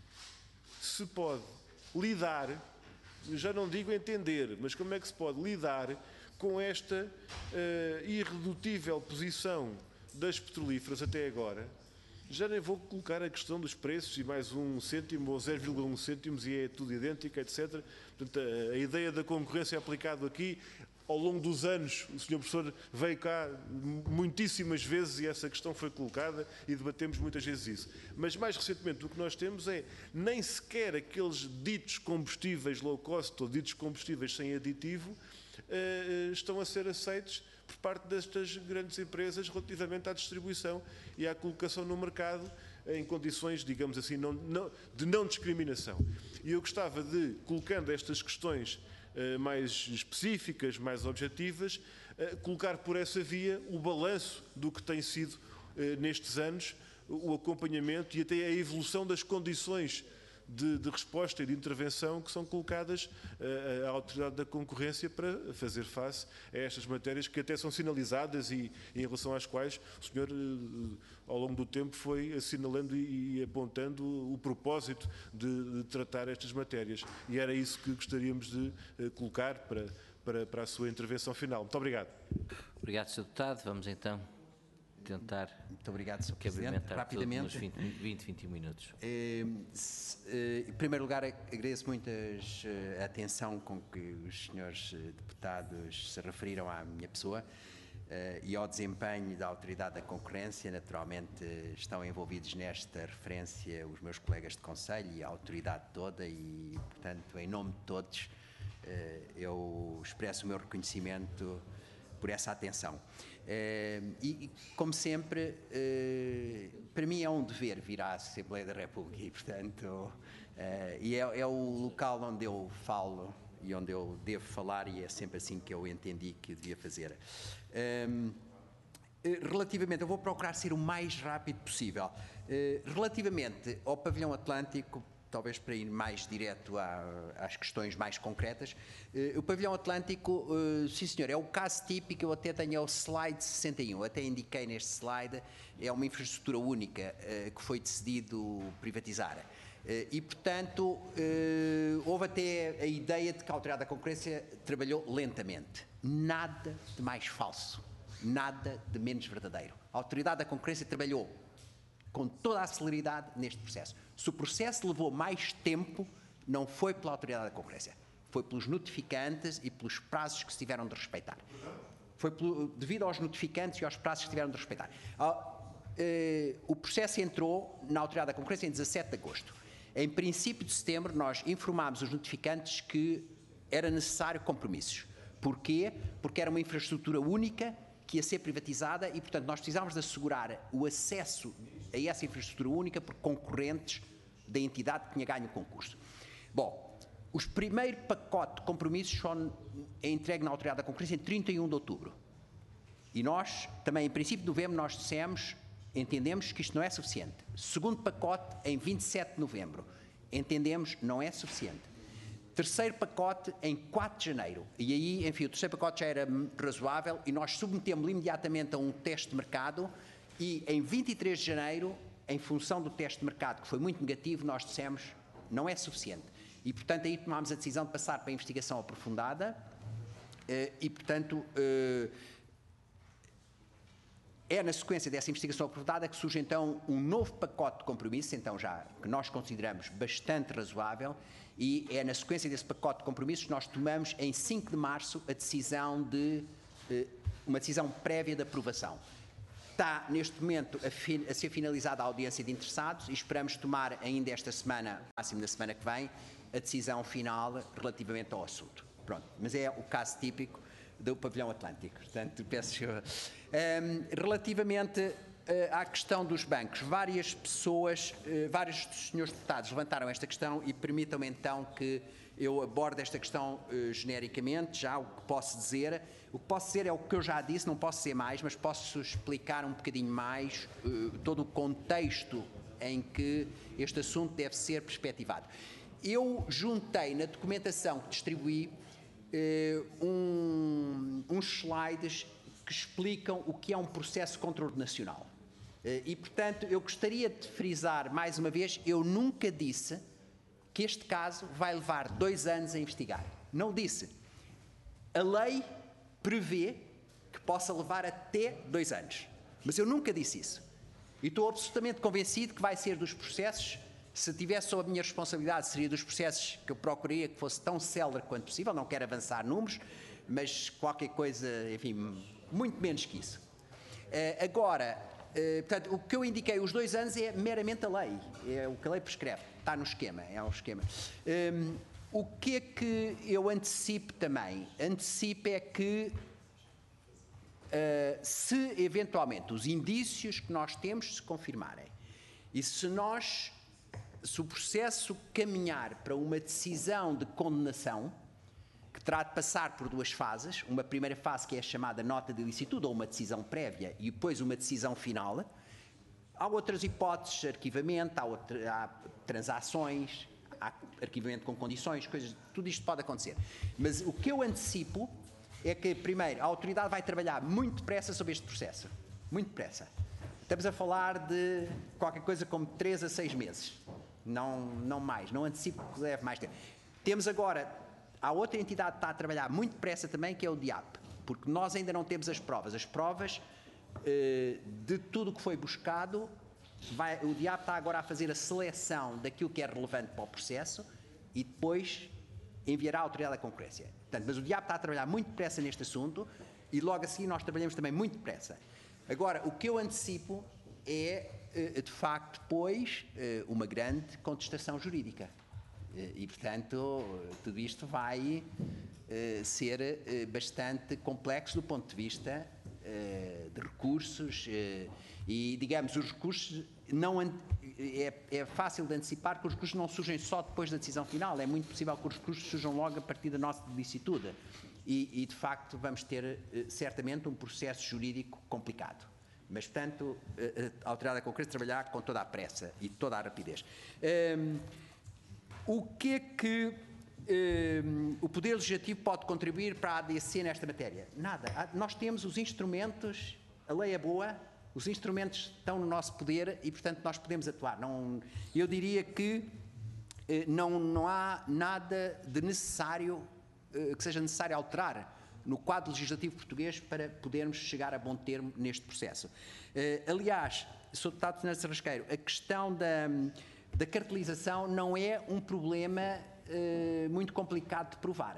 se pode lidar, já não digo entender, mas como é que se pode lidar com esta uh, irredutível posição das petrolíferas até agora? Já nem vou colocar a questão dos preços e mais um cêntimo ou zero vírgula um cêntimos e é tudo idêntico, etcétera. Portanto, a, a ideia da concorrência aplicada aqui, ao longo dos anos, o senhor Professor veio cá muitíssimas vezes e essa questão foi colocada e debatemos muitas vezes isso. Mas mais recentemente o que nós temos é nem sequer aqueles ditos combustíveis low cost ou ditos combustíveis sem aditivo Uh, estão a ser aceitos por parte destas grandes empresas relativamente à distribuição e à colocação no mercado em condições, digamos assim, não, não, de não discriminação. E eu gostava de, colocando estas questões uh, mais específicas, mais objetivas, uh, colocar por essa via o balanço do que tem sido uh, nestes anos o acompanhamento e até a evolução das condições De, de resposta e de intervenção que são colocadas uh, à Autoridade da Concorrência para fazer face a estas matérias que até são sinalizadas e, e em relação às quais o senhor, uh, ao longo do tempo, foi assinalando e, e apontando o, o propósito de, de tratar estas matérias. E era isso que gostaríamos de uh, colocar para, para, para a sua intervenção final. Muito obrigado. Obrigado, senhor Deputado. Vamos então tentar. Muito obrigado, senhor Presidente. Rapidamente. Nos vinte, vinte, vinte e um minutos. Eh, se, eh, em primeiro lugar, agradeço muito as, a atenção com que os senhores deputados se referiram à minha pessoa eh, e ao desempenho da Autoridade da Concorrência. Naturalmente, estão envolvidos nesta referência os meus colegas de Conselho e a autoridade toda e, portanto, em nome de todos, eh, eu expresso o meu reconhecimento por essa atenção. Uh, e, como sempre, uh, para mim é um dever vir à Assembleia da República e, portanto, uh, e é, é o local onde eu falo e onde eu devo falar e é sempre assim que eu entendi que eu devia fazer. Um, relativamente, eu vou procurar ser o mais rápido possível. Uh, relativamente ao Pavilhão Atlântico, talvez para ir mais direto à, às questões mais concretas, uh, o Pavilhão Atlântico, uh, sim senhor, é o caso típico, eu até tenho o slide sessenta e um, até indiquei neste slide, é uma infraestrutura única uh, que foi decidido privatizar. Uh, e, portanto, uh, houve até a ideia de que a Autoridade da Concorrência trabalhou lentamente. Nada de mais falso, nada de menos verdadeiro. A Autoridade da Concorrência trabalhou com toda a celeridade neste processo. Se o processo levou mais tempo, não foi pela Autoridade da Concorrência, foi pelos notificantes e pelos prazos que se tiveram de respeitar. Foi pelo, devido aos notificantes e aos prazos que tiveram de respeitar. Ah, eh, o processo entrou na Autoridade da Concorrência em dezassete de agosto. Em princípio de setembro, nós informámos os notificantes que era necessário compromissos. Porquê? Porque era uma infraestrutura única que ia ser privatizada e, portanto, nós precisávamos de assegurar o acesso a essa infraestrutura única por concorrentes da entidade que tinha ganho o concurso. Bom, os primeiros pacotes de compromissos são entregues na Autoridade da Concorrência em trinta e um de outubro. E nós, também em princípio de novembro, nós dissemos, entendemos que isto não é suficiente. Segundo pacote em vinte e sete de novembro. Entendemos, não é suficiente. Terceiro pacote em quatro de janeiro. E aí, enfim, o terceiro pacote já era razoável e nós submetemos-lo imediatamente a um teste de mercado e em vinte e três de janeiro, em função do teste de mercado, que foi muito negativo, nós dissemos, não é suficiente. E, portanto, aí tomámos a decisão de passar para a investigação aprofundada e, portanto, é na sequência dessa investigação aprofundada que surge, então, um novo pacote de compromissos, então já que nós consideramos bastante razoável, e é na sequência desse pacote de compromissos que nós tomamos, em cinco de março, a decisão de, uma decisão prévia de aprovação. Está, neste momento, a, fin, a ser finalizada a audiência de interessados e esperamos tomar ainda esta semana, máximo da semana que vem, a decisão final relativamente ao assunto. Pronto, mas é o caso típico do pavilhão Atlântico, portanto, peço um, relativamente uh, à questão dos bancos, várias pessoas, uh, vários dos senhores deputados levantaram esta questão e permitam-me então que eu aborde esta questão uh, genericamente, já o que posso dizer. O que posso dizer é o que eu já disse, não posso dizer mais, mas posso explicar um bocadinho mais uh, todo o contexto em que este assunto deve ser perspectivado. Eu juntei na documentação que distribuí uh, um, uns slides que explicam o que é um processo contraordenacional. Uh, e, portanto, eu gostaria de frisar mais uma vez, eu nunca disse que este caso vai levar dois anos a investigar. Não disse. A lei prevê que possa levar até dois anos. Mas eu nunca disse isso. E estou absolutamente convencido que vai ser dos processos, se tivesse sob a minha responsabilidade, seria dos processos que eu procuraria que fosse tão célere quanto possível, não quero avançar números, mas qualquer coisa, enfim, muito menos que isso. Uh, agora, uh, portanto, o que eu indiquei, os dois anos, é meramente a lei, é o que a lei prescreve, está no esquema, é um esquema. Um, o que é que eu antecipo também? Antecipo é que uh, se eventualmente os indícios que nós temos se confirmarem e se nós, se o processo caminhar para uma decisão de condenação, que terá de passar por duas fases, uma primeira fase que é chamada nota de ilicitude ou uma decisão prévia e depois uma decisão final. Há outras hipóteses, arquivamento, há, outra, há transações, há arquivamento com condições, coisas, tudo isto pode acontecer. Mas o que eu antecipo é que, primeiro, a autoridade vai trabalhar muito depressa sobre este processo. Muito depressa. Estamos a falar de qualquer coisa como três a seis meses. Não, não mais. Não antecipo que leve mais tempo. Temos agora, há outra entidade que está a trabalhar muito depressa também, que é o D I A P. Porque nós ainda não temos as provas. As provas eh, de tudo o que foi buscado, vai, o D I A P está agora a fazer a seleção daquilo que é relevante para o processo e depois enviará à Autoridade da Concorrência. Portanto, mas o D I A P está a trabalhar muito depressa neste assunto e logo a seguir nós trabalhamos também muito depressa. Agora, o que eu antecipo é, de facto, depois, uma grande contestação jurídica. E, portanto, tudo isto vai ser bastante complexo do ponto de vista de recursos e, digamos, os recursos não é, é fácil de antecipar que os recursos não surgem só depois da decisão final, é muito possível que os recursos surjam logo a partir da nossa licitude e, e de facto vamos ter certamente um processo jurídico complicado, mas portanto a Autoridade da Concorrência trabalhar com toda a pressa e toda a rapidez. Um, o que é que um, o Poder Legislativo pode contribuir para a A D C nesta matéria? Nada, nós temos os instrumentos, a lei é boa, os instrumentos estão no nosso poder e, portanto, nós podemos atuar. Não, eu diria que eh, não, não há nada de necessário, eh, que seja necessário alterar no quadro legislativo português para podermos chegar a bom termo neste processo. Eh, aliás, Senhor Deputado Fernandes Rasqueiro, a questão da, da cartelização não é um problema eh, muito complicado de provar.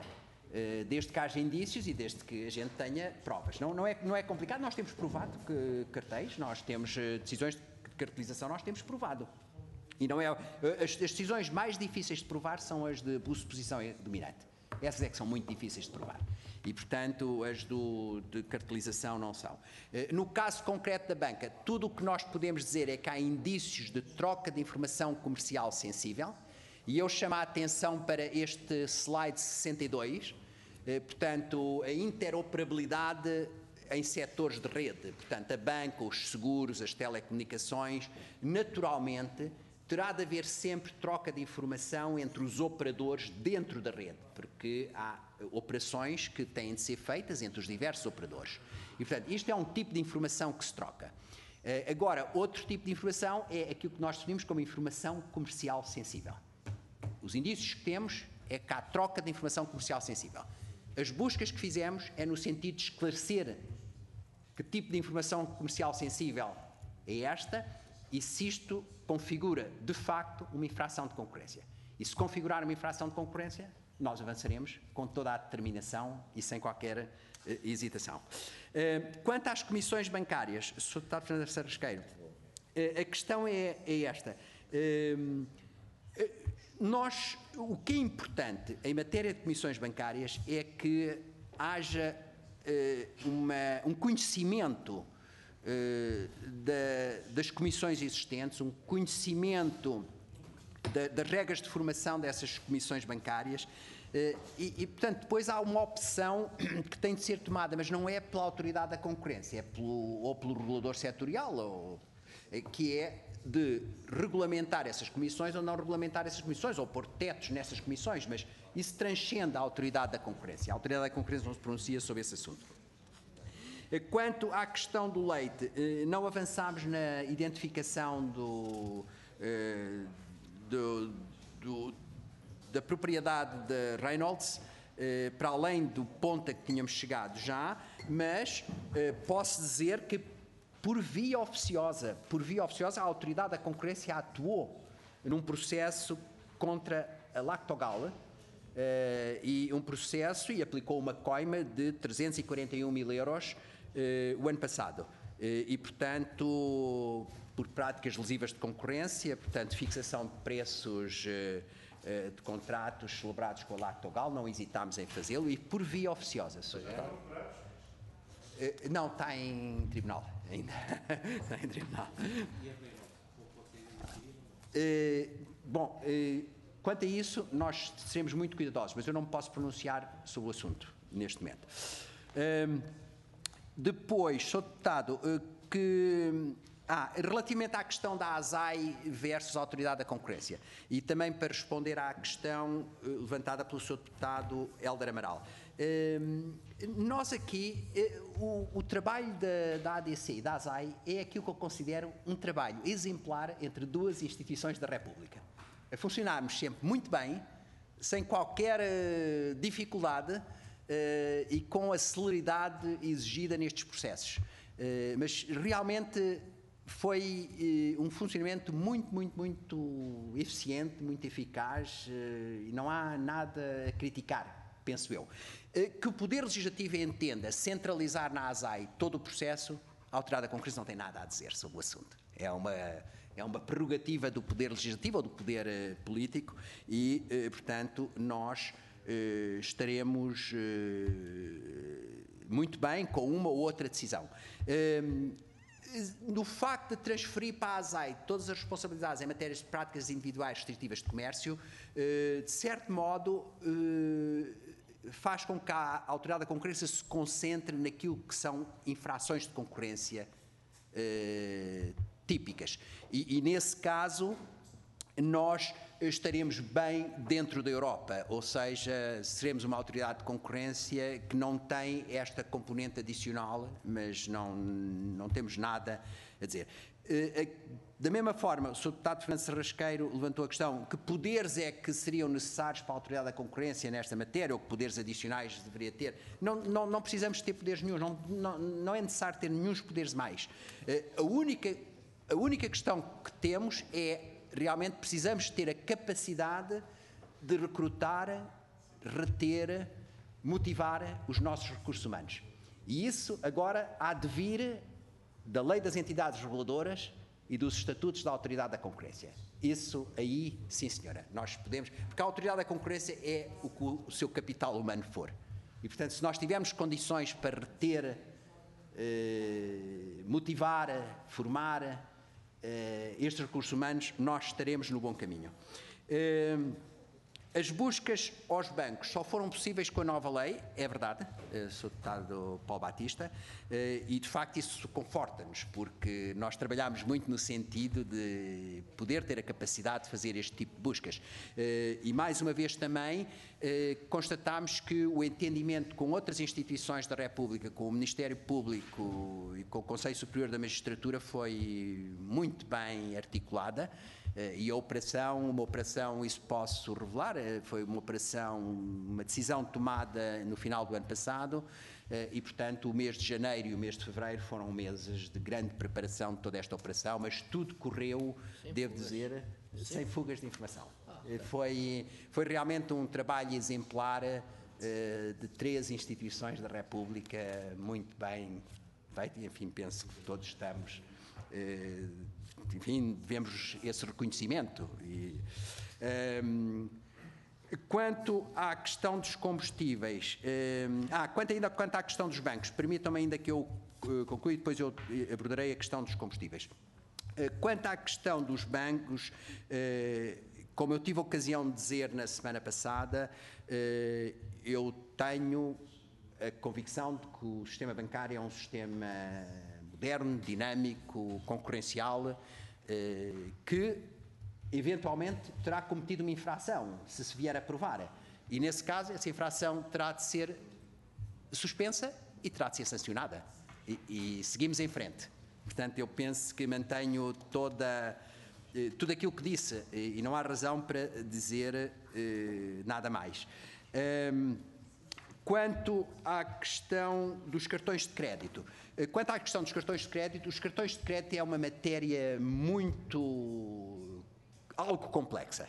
Desde que haja indícios e desde que a gente tenha provas. Não, não, é, não é complicado, nós temos provado que cartéis, nós temos decisões de cartelização, nós temos provado. E não é, as, as decisões mais difíceis de provar são as de abuso de posição dominante. Essas é que são muito difíceis de provar. E, portanto, as do, de cartelização não são. No caso concreto da banca, tudo o que nós podemos dizer é que há indícios de troca de informação comercial sensível. E eu chamo a atenção para este slide sessenta e dois, eh, portanto, a interoperabilidade em setores de rede, portanto, a banca, os seguros, as telecomunicações, naturalmente, terá de haver sempre troca de informação entre os operadores dentro da rede, porque há operações que têm de ser feitas entre os diversos operadores. E, portanto, isto é um tipo de informação que se troca. Eh, agora, outro tipo de informação é aquilo que nós definimos como informação comercial sensível. Os indícios que temos é que há troca de informação comercial sensível. As buscas que fizemos é no sentido de esclarecer que tipo de informação comercial sensível é esta e se isto configura, de facto, uma infração de concorrência. E se configurar uma infração de concorrência, nós avançaremos com toda a determinação e sem qualquer uh, hesitação. Uh, quanto às comissões bancárias, senhor Deputado Fernando Sarrasqueiro, uh, a questão é, é esta. Uh, uh, Nós, o que é importante em matéria de comissões bancárias é que haja uh, uma, um conhecimento uh, da, das comissões existentes, um conhecimento da, das regras de formação dessas comissões bancárias uh, e, e, portanto, depois há uma opção que tem de ser tomada, mas não é pela autoridade da concorrência, é pelo, ou pelo regulador setorial, ou, que é de regulamentar essas comissões ou não regulamentar essas comissões, ou pôr tetos nessas comissões, mas isso transcende a autoridade da concorrência. A autoridade da concorrência não se pronuncia sobre esse assunto. Quanto à questão do leite, não avançámos na identificação do, do, do, da propriedade de Reynolds, para além do ponto a que tínhamos chegado já, mas posso dizer que Por via oficiosa, por via oficiosa, a autoridade da concorrência atuou num processo contra a Lactogal uh, e um processo e aplicou uma coima de trezentos e quarenta e um mil euros uh, o ano passado. Uh, e, portanto, por práticas lesivas de concorrência, portanto, fixação de preços uh, uh, de contratos celebrados com a Lactogal, não hesitámos em fazê-lo e por via oficiosa. Uh, não, está em tribunal. Ainda está em tribunal. Uh, bom, uh, quanto a isso, nós seremos muito cuidadosos, mas eu não me posso pronunciar sobre o assunto neste momento. Uh, depois, sou deputado, uh, que... Ah, relativamente à questão da A S A I versus a Autoridade da Concorrência e também para responder à questão uh, levantada pelo senhor deputado Hélder Amaral. Uh, nós aqui, uh, o, o trabalho da, da A D C e da A S A I é aquilo que eu considero um trabalho exemplar entre duas instituições da República. Funcionámos sempre muito bem, sem qualquer uh, dificuldade uh, e com a celeridade exigida nestes processos. Uh, mas realmente foi uh, um funcionamento muito, muito, muito eficiente, muito eficaz uh, e não há nada a criticar, penso eu. Uh, que o Poder Legislativo entenda centralizar na A S A I todo o processo, a Autoridade da Concorrência não tem nada a dizer sobre o assunto. É uma, é uma prerrogativa do Poder Legislativo ou do Poder uh, Político e, uh, portanto, nós uh, estaremos uh, muito bem com uma ou outra decisão. Uh, No facto de transferir para a A S A I todas as responsabilidades em matérias de práticas individuais restritivas de comércio, de certo modo faz com que a Autoridade da Concorrência se concentre naquilo que são infrações de concorrência típicas. E, e nesse caso, nós estaremos bem dentro da Europa, ou seja, seremos uma autoridade de concorrência que não tem esta componente adicional, mas não, não temos nada a dizer. Da mesma forma, o senhor deputado Fernando Sarrasqueiro levantou a questão: que poderes é que seriam necessários para a autoridade da concorrência nesta matéria, ou que poderes adicionais deveria ter? Não, não, não precisamos ter poderes nenhum, não, não, não é necessário ter nenhum poderes mais. A única, a única questão que temos é realmente precisamos ter a capacidade de recrutar, reter motivar os nossos recursos humanos. E isso agora há de vir da lei das entidades reguladoras e dos estatutos da Autoridade da Concorrência. Isso aí, sim senhora, nós podemos, porque a Autoridade da Concorrência é o que o seu capital humano for. E portanto, se nós tivermos condições para reter, eh, motivar, formar eh, estes recursos humanos, nós estaremos no bom caminho. Eh, As buscas aos bancos só foram possíveis com a nova lei, é verdade, sou deputado Paulo Batista, e de facto isso conforta-nos, porque nós trabalhámos muito no sentido de poder ter a capacidade de fazer este tipo de buscas. E mais uma vez também constatámos que o entendimento com outras instituições da República, com o Ministério Público e com o Conselho Superior da Magistratura foi muito bem articulada. E a operação, uma operação, isso posso revelar, foi uma operação, uma decisão tomada no final do ano passado e, portanto, o mês de janeiro e o mês de fevereiro foram meses de grande preparação de toda esta operação, mas tudo correu, sem devo fugas. dizer, Sim. sem fugas de informação. Ah, okay. foi, foi realmente um trabalho exemplar de três instituições da República, muito bem feito, e, enfim, penso que todos estamos... enfim, devemos esse reconhecimento. E, um, quanto à questão dos combustíveis, um, ah, quanto ainda quanto à questão dos bancos, permitam-me ainda que eu uh, conclua e depois eu abordarei a questão dos combustíveis. Uh, quanto à questão dos bancos, uh, como eu tive a ocasião de dizer na semana passada, uh, eu tenho a convicção de que o sistema bancário é um sistema moderno, dinâmico, concorrencial, eh, que eventualmente terá cometido uma infração, se se vier a provar. E nesse caso, essa infração terá de ser suspensa e terá de ser sancionada. E, e seguimos em frente. Portanto, eu penso que mantenho toda, eh, tudo aquilo que disse e, e não há razão para dizer eh, nada mais. Um, Quanto à questão dos cartões de crédito, quanto à questão dos cartões de crédito, os cartões de crédito é uma matéria muito, algo complexa,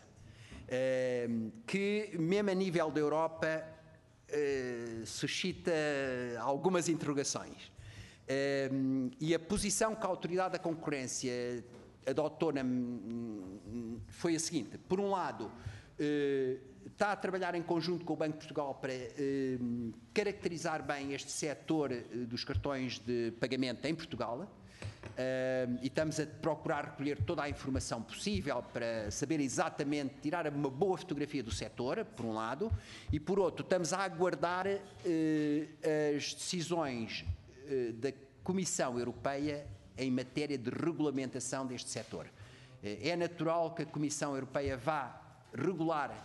que mesmo a nível da Europa suscita algumas interrogações. E a posição que a Autoridade da Concorrência adotou na, foi a seguinte: por um lado, está a trabalhar em conjunto com o Banco de Portugal para eh, caracterizar bem este setor eh, dos cartões de pagamento em Portugal eh, e estamos a procurar recolher toda a informação possível para saber exatamente, tirar uma boa fotografia do setor, por um lado, e por outro, estamos a aguardar eh, as decisões eh, da Comissão Europeia em matéria de regulamentação deste setor. Eh, é natural que a Comissão Europeia vá regular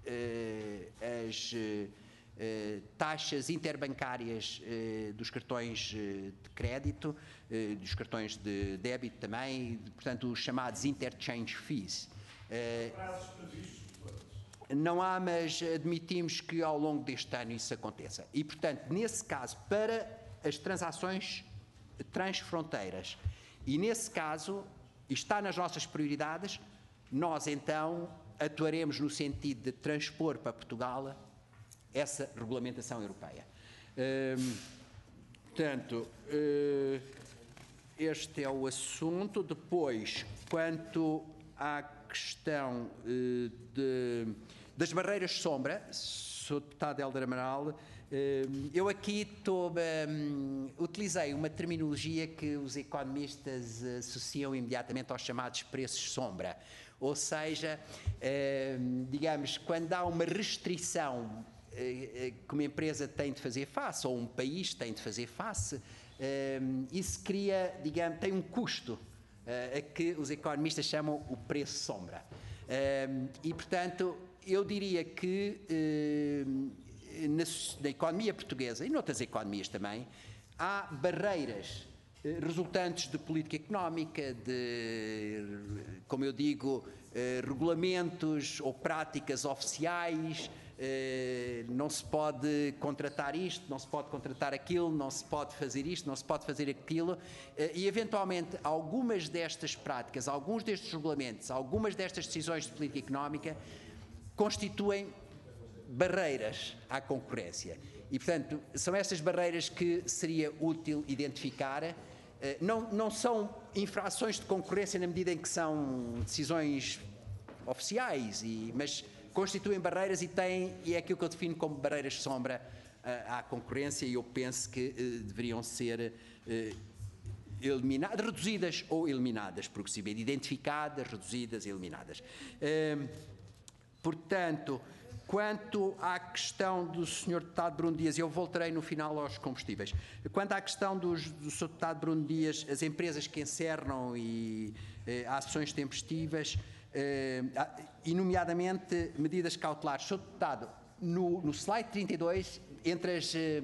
as uh, taxas interbancárias uh, dos cartões uh, de crédito, uh, dos cartões de débito também, portanto os chamados interchange fees. Uh, não há, mas admitimos que ao longo deste ano isso aconteça. E, portanto, nesse caso, para as transações transfronteiras, e nesse caso, está nas nossas prioridades, nós então atuaremos no sentido de transpor para Portugal essa regulamentação europeia. Hum, portanto, uh, este é o assunto. Depois, quanto à questão uh, de, das barreiras de sombra, sou deputado Hélder Amaral, uh, eu aqui tô, um, utilizei uma terminologia que os economistas associam imediatamente aos chamados preços sombra. Ou seja, eh, digamos, quando há uma restrição eh, que uma empresa tem de fazer face, ou um país tem de fazer face, eh, isso cria, digamos, tem um custo, eh, a que os economistas chamam o preço sombra. Eh, e, portanto, eu diria que eh, na, na economia portuguesa e noutras economias também, há barreiras resultantes de política económica, de, como eu digo, eh, regulamentos ou práticas oficiais, eh, não se pode contratar isto, não se pode contratar aquilo, não se pode fazer isto, não se pode fazer aquilo, eh, e eventualmente algumas destas práticas, alguns destes regulamentos, algumas destas decisões de política económica constituem barreiras à concorrência. E, portanto, são estas barreiras que seria útil identificar. Uh, não, não são infrações de concorrência na medida em que são decisões oficiais, e, mas constituem barreiras e, têm, e é aquilo que eu defino como barreiras de sombra uh, à concorrência, e eu penso que uh, deveriam ser uh, eliminadas, reduzidas ou eliminadas, progressivamente, identificadas, reduzidas e eliminadas. Uh, portanto, quanto à questão do senhor Deputado Bruno Dias, eu voltarei no final aos combustíveis. Quanto à questão dos, do senhor Deputado Bruno Dias, as empresas que encernam e eh, ações tempestivas, eh, e nomeadamente medidas cautelares. senhor Deputado, no, no slide trinta e dois, entre as... Eh,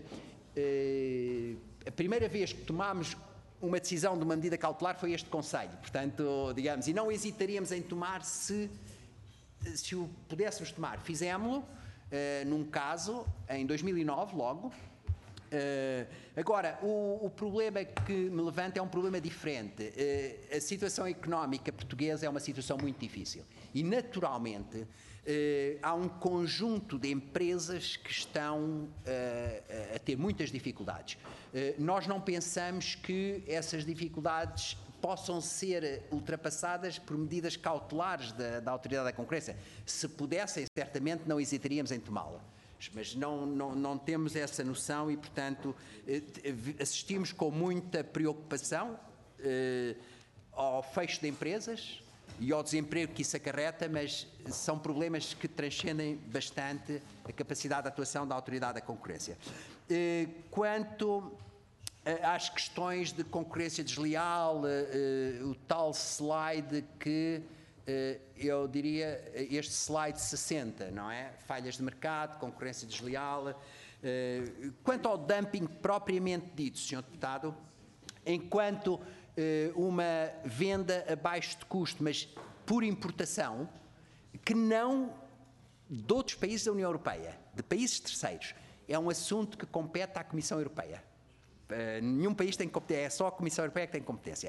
eh, a primeira vez que tomámos uma decisão de uma medida cautelar foi este Conselho, portanto, digamos, e não hesitaríamos em tomar se... se o pudéssemos tomar. Fizemos-lo uh, num caso, em dois mil e nove, logo. Uh, agora, o, o problema que me levanta é um problema diferente. Uh, a situação económica portuguesa é uma situação muito difícil. E, naturalmente, uh, há um conjunto de empresas que estão uh, a ter muitas dificuldades. Uh, nós não pensamos que essas dificuldades possam ser ultrapassadas por medidas cautelares da, da Autoridade da Concorrência. Se pudessem, certamente não hesitaríamos em tomá-la. Mas não, não, não temos essa noção e, portanto, assistimos com muita preocupação eh, ao fecho de empresas e ao desemprego que isso acarreta, mas são problemas que transcendem bastante a capacidade de atuação da Autoridade da Concorrência. Eh, quanto às questões de concorrência desleal, uh, uh, o tal slide que uh, eu diria, este slide sessenta, não é? Falhas de mercado, concorrência desleal. Uh, quanto ao dumping propriamente dito, senhor Deputado, enquanto uh, uma venda abaixo de custo, mas por importação, que não de outros países da União Europeia, de países terceiros, é um assunto que compete à Comissão Europeia. Uh, nenhum país tem competência, é só a Comissão Europeia que tem competência.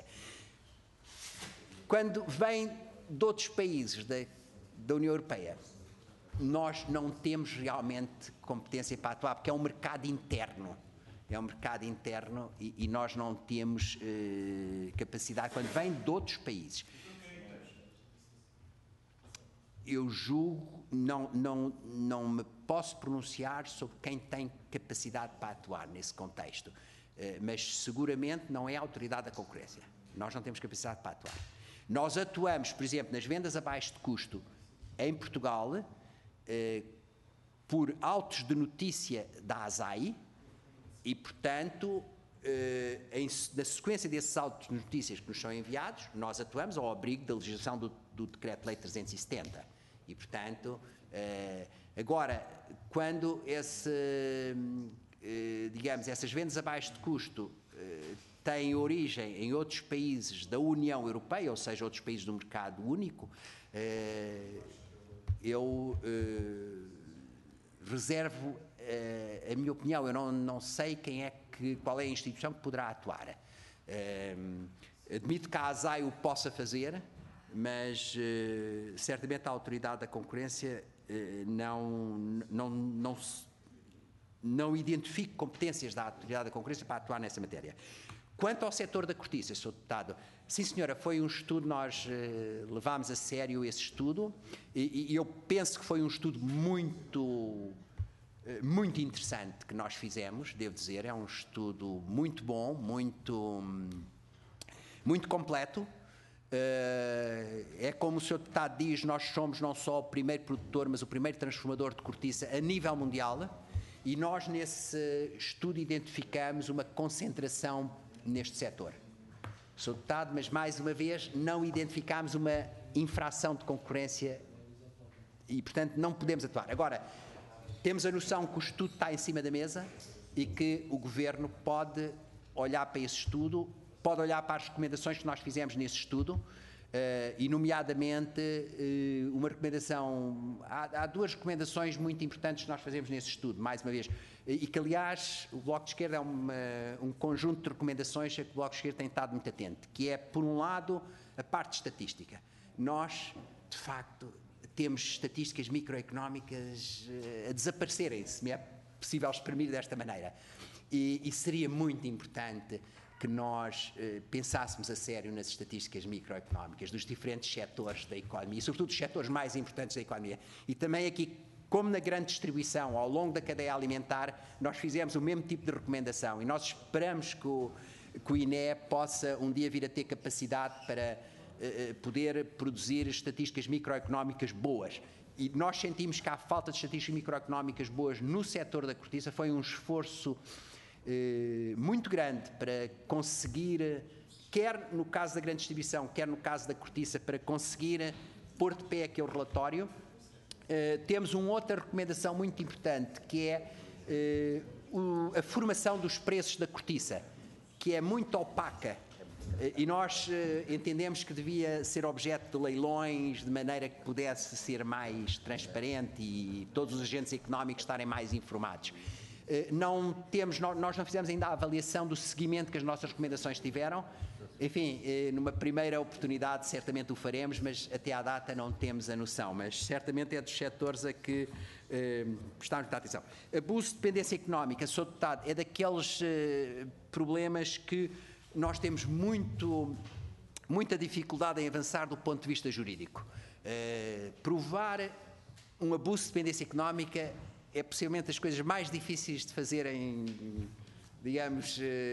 Quando vem de outros países da, da União Europeia, nós não temos realmente competência para atuar, porque é um mercado interno. É um mercado interno e, e nós não temos uh, capacidade. Quando vem de outros países, eu julgo, não, não, não me posso pronunciar sobre quem tem capacidade para atuar nesse contexto. Uh, mas seguramente não é a Autoridade da Concorrência. Nós não temos capacidade para atuar. Nós atuamos, por exemplo, nas vendas abaixo de custo em Portugal, uh, por autos de notícia da A S A I e, portanto, uh, em, na sequência desses autos de notícias que nos são enviados, nós atuamos ao abrigo da legislação do, do Decreto-Lei trezentos e setenta. E, portanto, uh, agora, quando esse... Uh, digamos, essas vendas abaixo de custo uh, têm origem em outros países da União Europeia, ou seja, outros países do mercado único, uh, eu uh, reservo uh, a minha opinião. Eu não, não sei quem é que, qual é a instituição que poderá atuar. Uh, admito que a A S A I o possa fazer, mas uh, certamente a Autoridade da Concorrência uh, não, não, não se não identifico competências da Autoridade da Concorrência para atuar nessa matéria. Quanto ao setor da cortiça, senhor Deputado, sim senhora, foi um estudo, nós eh, levámos a sério esse estudo e, e eu penso que foi um estudo muito, eh, muito interessante que nós fizemos, devo dizer, é um estudo muito bom, muito, muito completo. Uh, é como o senhor Deputado diz, nós somos não só o primeiro produtor, mas o primeiro transformador de cortiça a nível mundial. E nós, nesse estudo, identificamos uma concentração neste setor. Sou Deputado, mas, mais uma vez, não identificámos uma infração de concorrência e, portanto, não podemos atuar. Agora, temos a noção que o estudo está em cima da mesa e que o Governo pode olhar para esse estudo, pode olhar para as recomendações que nós fizemos nesse estudo, Uh, e nomeadamente uh, uma recomendação, há, há duas recomendações muito importantes que nós fazemos nesse estudo, mais uma vez, e que aliás o Bloco de Esquerda é uma, um conjunto de recomendações a que o Bloco de Esquerda tem estado muito atento, que é, por um lado, a parte estatística. Nós, de facto, temos estatísticas microeconómicas a desaparecerem, se me é possível exprimir desta maneira. E, e seria muito importante que nós eh, pensássemos a sério nas estatísticas microeconómicas dos diferentes setores da economia, e sobretudo os setores mais importantes da economia. E também aqui, como na grande distribuição, ao longo da cadeia alimentar, nós fizemos o mesmo tipo de recomendação e nós esperamos que o, que o I N E possa um dia vir a ter capacidade para eh, poder produzir estatísticas microeconómicas boas. E nós sentimos que há falta de estatísticas microeconómicas boas no setor da cortiça. Foi um esforço eh, muito grande para conseguir, quer no caso da grande distribuição, quer no caso da cortiça, para conseguir pôr de pé aquele relatório. Uh, temos uma outra recomendação muito importante, que é uh, o, a formação dos preços da cortiça, que é muito opaca. Uh, e nós uh, entendemos que devia ser objeto de leilões, de maneira que pudesse ser mais transparente e todos os agentes económicos estarem mais informados. Uh, não temos, nós não fizemos ainda a avaliação do seguimento que as nossas recomendações tiveram. Enfim, numa primeira oportunidade certamente o faremos, mas até à data não temos a noção, mas certamente é dos setores a que eh, prestamos muita atenção. Abuso de dependência económica, sou deputado, é daqueles eh, problemas que nós temos muito, muita dificuldade em avançar do ponto de vista jurídico. Eh, provar um abuso de dependência económica é possivelmente das coisas mais difíceis de fazer em... digamos,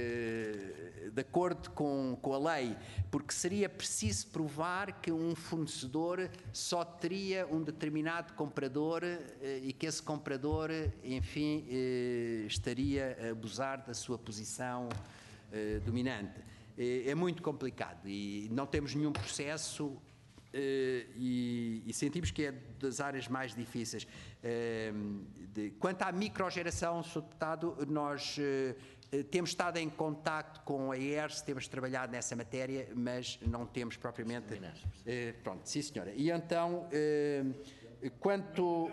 de acordo com, com a lei, porque seria preciso provar que um fornecedor só teria um determinado comprador e que esse comprador, enfim, estaria a abusar da sua posição dominante. É muito complicado e não temos nenhum processo e, e sentimos que é das áreas mais difíceis. Quanto à microgeração, Senhor Deputado, nós temos estado em contacto com a E R S, temos trabalhado nessa matéria, mas não temos propriamente... Eh, pronto, sim senhora. E então, eh, quanto...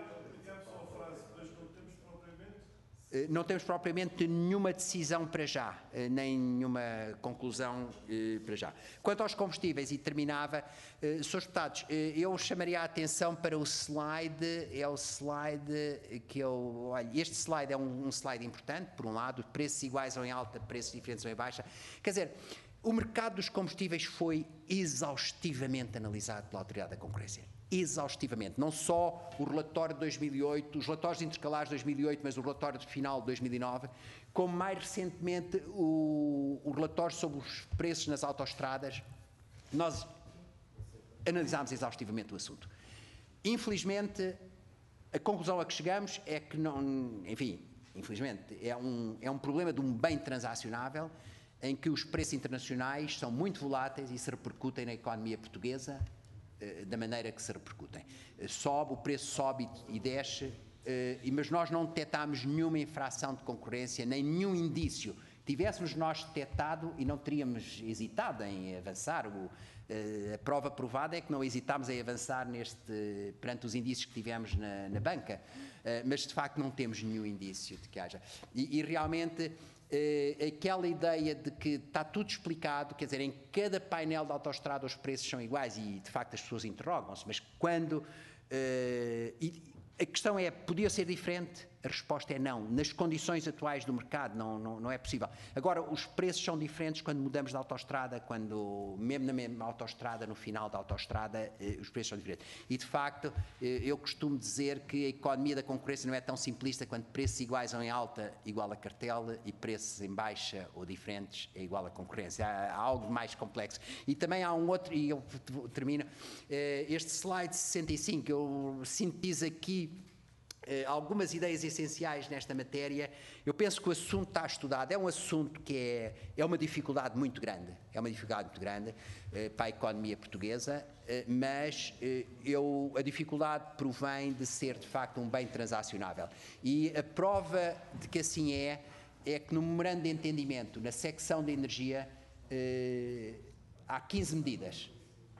Eh, não temos propriamente nenhuma decisão para já, eh, nem nenhuma conclusão eh, para já. Quanto aos combustíveis, e terminava, eh, senhores deputados, eh, eu chamaria a atenção para o slide, é o slide que eu... Olha, este slide é um, um slide importante, por um lado, preços iguais ou em alta, preços diferentes ou em baixa. Quer dizer, o mercado dos combustíveis foi exaustivamente analisado pela Autoridade da Concorrência. Exaustivamente, não só o relatório de dois mil e oito, os relatórios intercalares de dois mil e oito, mas o relatório final de dois mil e nove, como mais recentemente o, o relatório sobre os preços nas autoestradas. Nós analisámos exaustivamente o assunto. Infelizmente, a conclusão a que chegamos é que não, enfim, infelizmente, é um, é um problema de um bem transacionável em que os preços internacionais são muito voláteis e se repercutem na economia portuguesa da maneira que se repercutem. Sobe, o preço sobe e desce, mas nós não detectámos nenhuma infração de concorrência, nem nenhum indício. Tivéssemos nós detectado e não teríamos hesitado em avançar. O, a prova provada é que não hesitámos em avançar neste, perante os indícios que tivemos na, na banca, mas de facto não temos nenhum indício de que haja. E, e realmente... Uh, aquela ideia de que está tudo explicado, quer dizer, em cada painel da autoestrada os preços são iguais e de facto as pessoas interrogam-se, mas quando... Uh, e a questão é, podia ser diferente? A resposta é não. Nas condições atuais do mercado não, não, não é possível. Agora, os preços são diferentes quando mudamos de autoestrada, quando, mesmo na mesma autoestrada, no final da autoestrada, eh, os preços são diferentes. E, de facto, eh, eu costumo dizer que a economia da concorrência não é tão simplista quanto preços iguais ou em alta igual a cartel e preços em baixa ou diferentes é igual a concorrência. Há, há algo mais complexo. E também há um outro, e eu termino, eh, este slide sessenta e cinco, eu sintetizo aqui algumas ideias essenciais nesta matéria. Eu penso que o assunto está estudado, é um assunto que é, é uma dificuldade muito grande, é uma dificuldade muito grande eh, para a economia portuguesa, eh, mas eh, eu, a dificuldade provém de ser de facto um bem transacionável. E a prova de que assim é, é que no memorando de entendimento, na secção de energia, eh, há quinze medidas.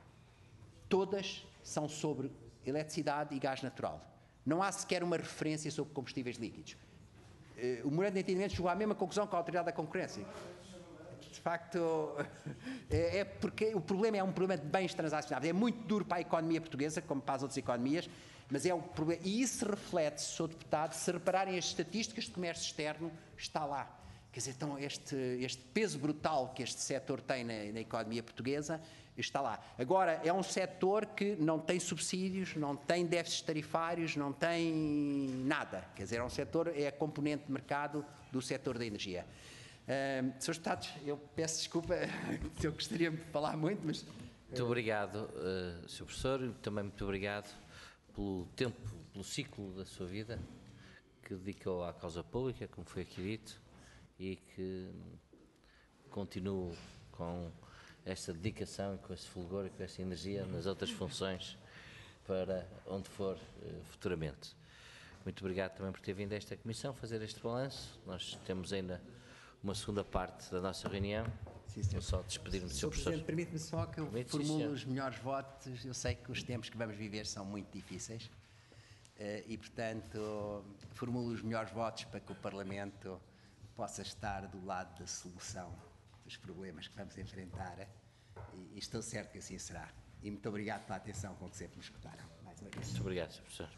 Todas são sobre eletricidade e gás natural. Não há sequer uma referência sobre combustíveis líquidos. O memorando de entendimento chegou à mesma conclusão que a Autoridade da Concorrência. facto, é, é porque o problema é um problema de bens transacionáveis. É muito duro para a economia portuguesa, como para as outras economias, mas é o problema. E isso reflete-se, senhor Deputado, se repararem as estatísticas de comércio externo, está lá. Quer dizer, então este, este peso brutal que este setor tem na, na economia portuguesa está lá. Agora, é um setor que não tem subsídios, não tem déficits tarifários, não tem nada. Quer dizer, é um setor, é a componente de mercado do setor da energia. Uh, senhores Deputados, eu peço desculpa se eu gostaria de falar muito, mas... Muito obrigado, uh, senhor Professor, e também muito obrigado pelo tempo, pelo ciclo da sua vida que dedicou à causa pública, como foi aqui dito, e que continuo com esta dedicação, com esse fulgor e com essa energia nas outras funções para onde for uh, futuramente. Muito obrigado também por ter vindo a esta comissão fazer este balanço. Nós temos ainda uma segunda parte da nossa reunião. Sim, senhor. Vou só despedir-me do senhor Professor. Presidente, permite-me só que eu Permite, formulo sim, os melhores votos. Eu sei que os tempos que vamos viver são muito difíceis uh, e, portanto, formulo os melhores votos para que o Parlamento possa estar do lado da solução dos problemas que vamos enfrentar e, e estou certo que assim será. E muito obrigado pela atenção com que sempre me escutaram. Mais uma vez. Muito obrigado, senhor Professor.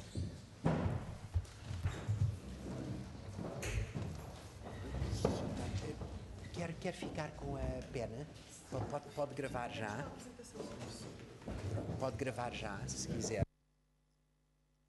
Quer, quer ficar com a pena? Pode, pode, pode gravar já. Pode gravar já, se quiser.